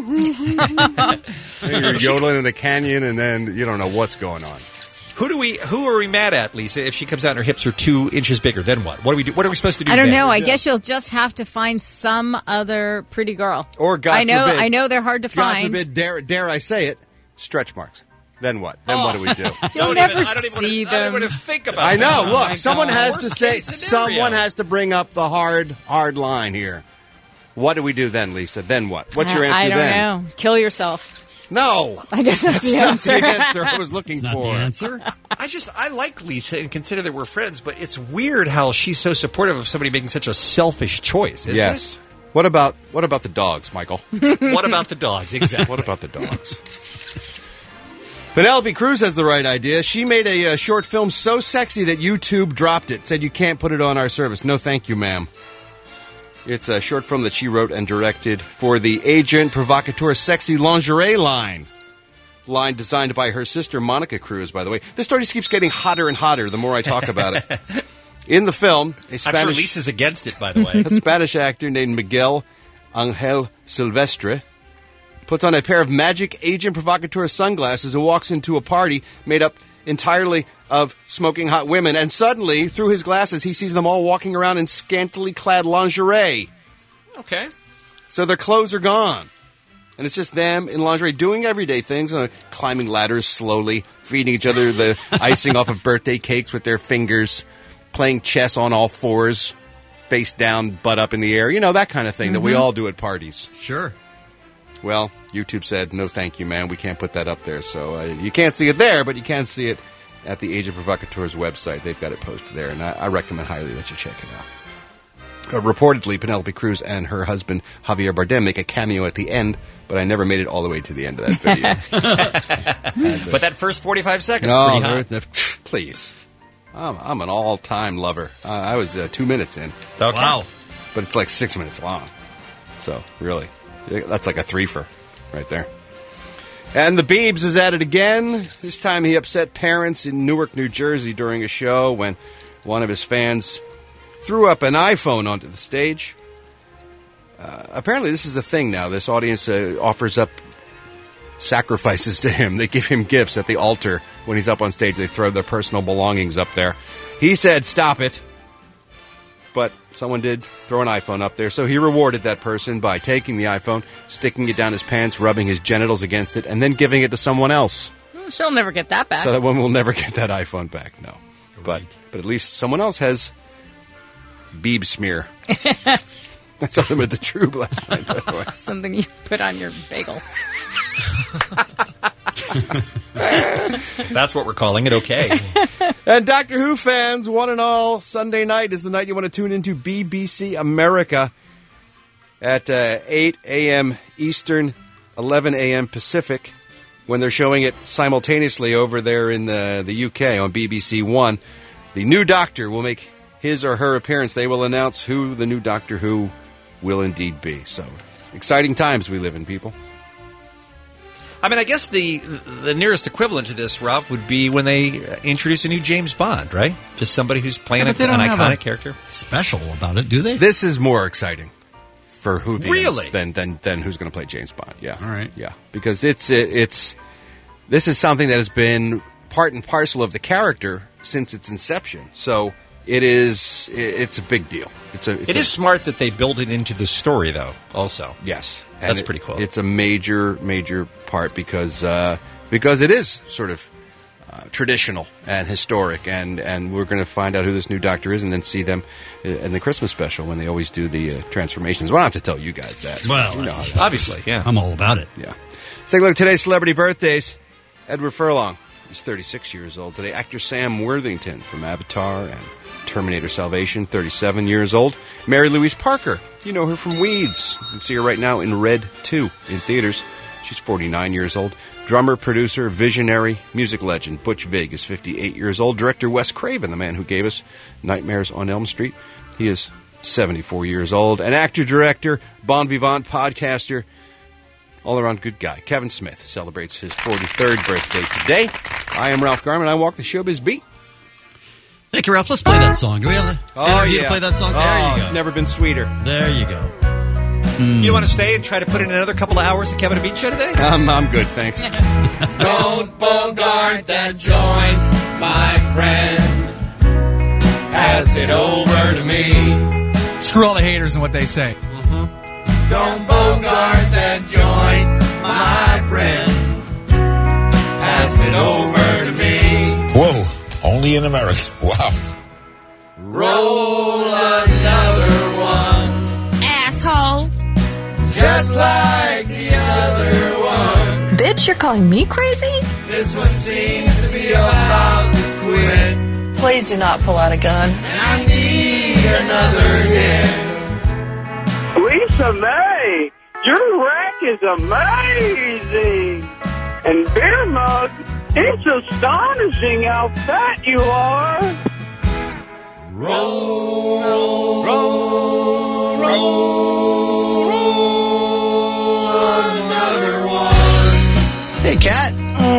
S11: you're yodeling in the canyon and then you don't know what's going on.
S14: Who are we mad at, Lisa? If she comes out and her hips are 2 inches bigger, then what? What do we do? What are we supposed to do?
S13: I don't
S14: then?
S13: know. I guess you'll just have to find some other pretty girl.
S11: Or God forbid,
S13: I know they're hard to
S11: God
S13: find.
S11: forbid, dare I say it, stretch marks. Then what? Then what do we do?
S13: You'll never see them.
S14: I don't even think about
S11: I know.
S14: that.
S11: Look,
S14: my
S11: someone
S14: God.
S11: has to
S14: Worst
S11: say.
S14: case scenario.
S11: Someone has to bring up the hard line here. What do we do then, Lisa? Then what? What's your answer
S13: I don't
S11: then?
S13: know. Kill yourself.
S11: No.
S13: I guess that's the
S11: not
S13: answer.
S11: the answer I was looking
S12: Not
S11: for.
S12: the answer.
S14: I like Lisa and consider that we're friends, but it's weird how she's so supportive of somebody making such a selfish choice. Isn't
S11: Yes. What about the dogs, Michael?
S14: it? What about the dogs? Exactly.
S11: What about the dogs? Penelope Cruz has the right idea. She made a short film so sexy that YouTube dropped it. Said you can't put it on our service. No, thank you, ma'am. It's a short film that she wrote and directed for the Agent Provocateur Sexy Lingerie line. Line designed by her sister, Monica Cruz, by the way. This story just keeps getting hotter and hotter the more I talk about it. In the film, a
S14: I'm
S11: Spanish...
S14: sure Lisa's against it, by the way.
S11: A Spanish actor named Miguel Angel Silvestre puts on a pair of magic Agent Provocateur sunglasses and walks into a party made up entirely of smoking hot women. And suddenly, through his glasses, he sees them all walking around in scantily clad lingerie.
S14: Okay.
S11: So their clothes are gone. And it's just them in lingerie doing everyday things, climbing ladders slowly, feeding each other the icing off of birthday cakes with their fingers, playing chess on all fours, face down, butt up in the air. You know, that kind of thing that we all do at parties.
S12: Sure.
S11: Well, YouTube said, no thank you, man. We can't put that up there. So you can't see it there, but you can see it at the Age of Provocateurs website. They've got it posted there, and I recommend highly that you check it out. Reportedly, Penelope Cruz and her husband, Javier Bardem, make a cameo at the end, but I never made it all the way to the end of that video.
S14: But that first 45 seconds,
S11: no,
S14: pretty hot.
S11: please. I'm an all-time lover. I was 2 minutes in.
S14: Okay. Wow.
S11: But it's like 6 minutes long. So, really, that's like a threefer right there. And the Biebs is at it again. This time he upset parents in Newark, New Jersey during a show when one of his fans threw up an iPhone onto the stage. Apparently this is the thing now. This audience offers up sacrifices to him. They give him gifts at the altar when he's up on stage. They throw their personal belongings up there. He said, "Stop it." But someone did throw an iPhone up there, so he rewarded that person by taking the iPhone, sticking it down his pants, rubbing his genitals against it, and then giving it to someone else.
S13: She'll never get that back.
S11: So that woman will never get that iPhone back, no. But at least someone else has Bieb smear. I saw them at the Trube last night, by the way.
S13: Something you put on your bagel.
S14: That's what we're calling it, okay.
S11: And Doctor Who fans, one and all, Sunday night is the night you want to tune into BBC America at 8 a.m. Eastern, 11 a.m. Pacific, when they're showing it simultaneously over there in the UK on BBC One. The new Doctor will make his or her appearance. They will announce who the new Doctor Who will indeed be. So, exciting times we live in, people.
S14: I mean, I guess the nearest equivalent to this, Ralph, would be when they introduce a new James Bond, right? Just somebody who's playing an iconic character.
S12: Special about it, do they?
S11: This is more exciting for Whovians
S14: really?
S11: than who's going to play James Bond. Yeah.
S12: All right.
S11: Yeah, because it's this is something that has been part and parcel of the character since its inception. So it's a big deal. It
S14: is smart that they build it into the story, though. Also,
S11: yes,
S14: that's pretty cool.
S11: It's a major part because it is sort of traditional and historic, and we're going to find out who this new Doctor is, and then see them in the Christmas special when they always do the transformations. Well, I don't have to tell you guys that.
S12: Well,
S11: you know
S14: obviously, yeah,
S12: I'm all about it.
S11: Yeah. Let's take a look at today's celebrity birthdays. Edward Furlong is 36 years old today. Actor Sam Worthington from Avatar and Terminator Salvation, 37 years old. Mary Louise Parker, you know her from Weeds. You can see her right now in Red 2 in theaters. She's 49 years old. Drummer, producer, visionary, music legend Butch Vig is 58 years old. Director Wes Craven, the man who gave us Nightmares on Elm Street, he is 74 years old. And actor, director, bon vivant, podcaster, all-around good guy, Kevin Smith celebrates his 43rd birthday today. I am Ralph Garman. I walk the showbiz beat.
S12: Thank you, Ralph. Let's play that song. Do we have the energy to play that song? There you go.
S11: It's never been sweeter.
S12: There you go.
S14: You want to stay and try to put in another couple of hours at Kevin and Bean Show today?
S11: I'm good, thanks.
S20: Don't bogart that joint, my friend. Pass it over to me.
S16: Screw all the haters and what they say.
S20: Don't bogart that joint, my friend. Pass it over to me.
S21: Whoa, only in America. Wow.
S20: Roll another one.
S8: Asshole.
S20: Just like the other one.
S8: Bitch, you're calling me crazy?
S20: This one seems to be about to quit.
S22: Please do not pull out a gun.
S20: And I need another hit.
S17: Lisa May, your rack is amazing. And Beer Mug, it's astonishing how fat you are.
S20: Roll, roll, roll, roll, another one.
S12: Hey, Cat.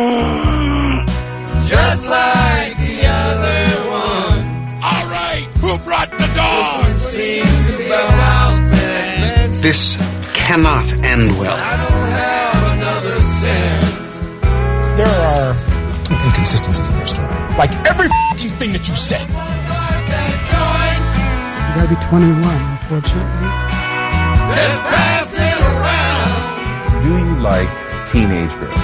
S20: Just like the other one.
S21: All right, who brought the dog?
S20: Seems to be about
S23: this cannot end well.
S20: I don't have another cent.
S18: There are some inconsistencies in your story. Like every f***ing thing that you said.
S19: You gotta be 21, unfortunately.
S20: Just pass it around.
S2: Do you like teenage girls?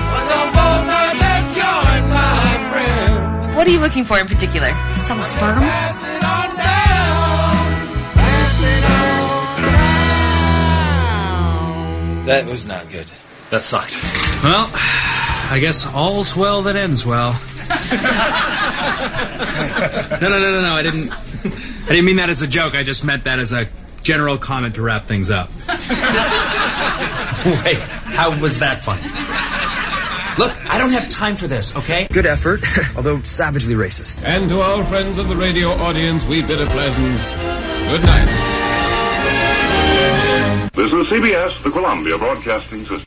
S22: What are you looking for in particular? Some sperm?
S24: That was not good.
S14: That sucked.
S24: Well, I guess all's well that ends well.
S1: No. I didn't mean that as a joke. I just meant that as a general comment to wrap things up. Wait, how was that funny? Look, I don't have time for this, okay?
S3: Good effort, although savagely racist.
S5: And to our friends of the radio audience, we bid a pleasant good night.
S10: This is CBS, the Columbia Broadcasting System.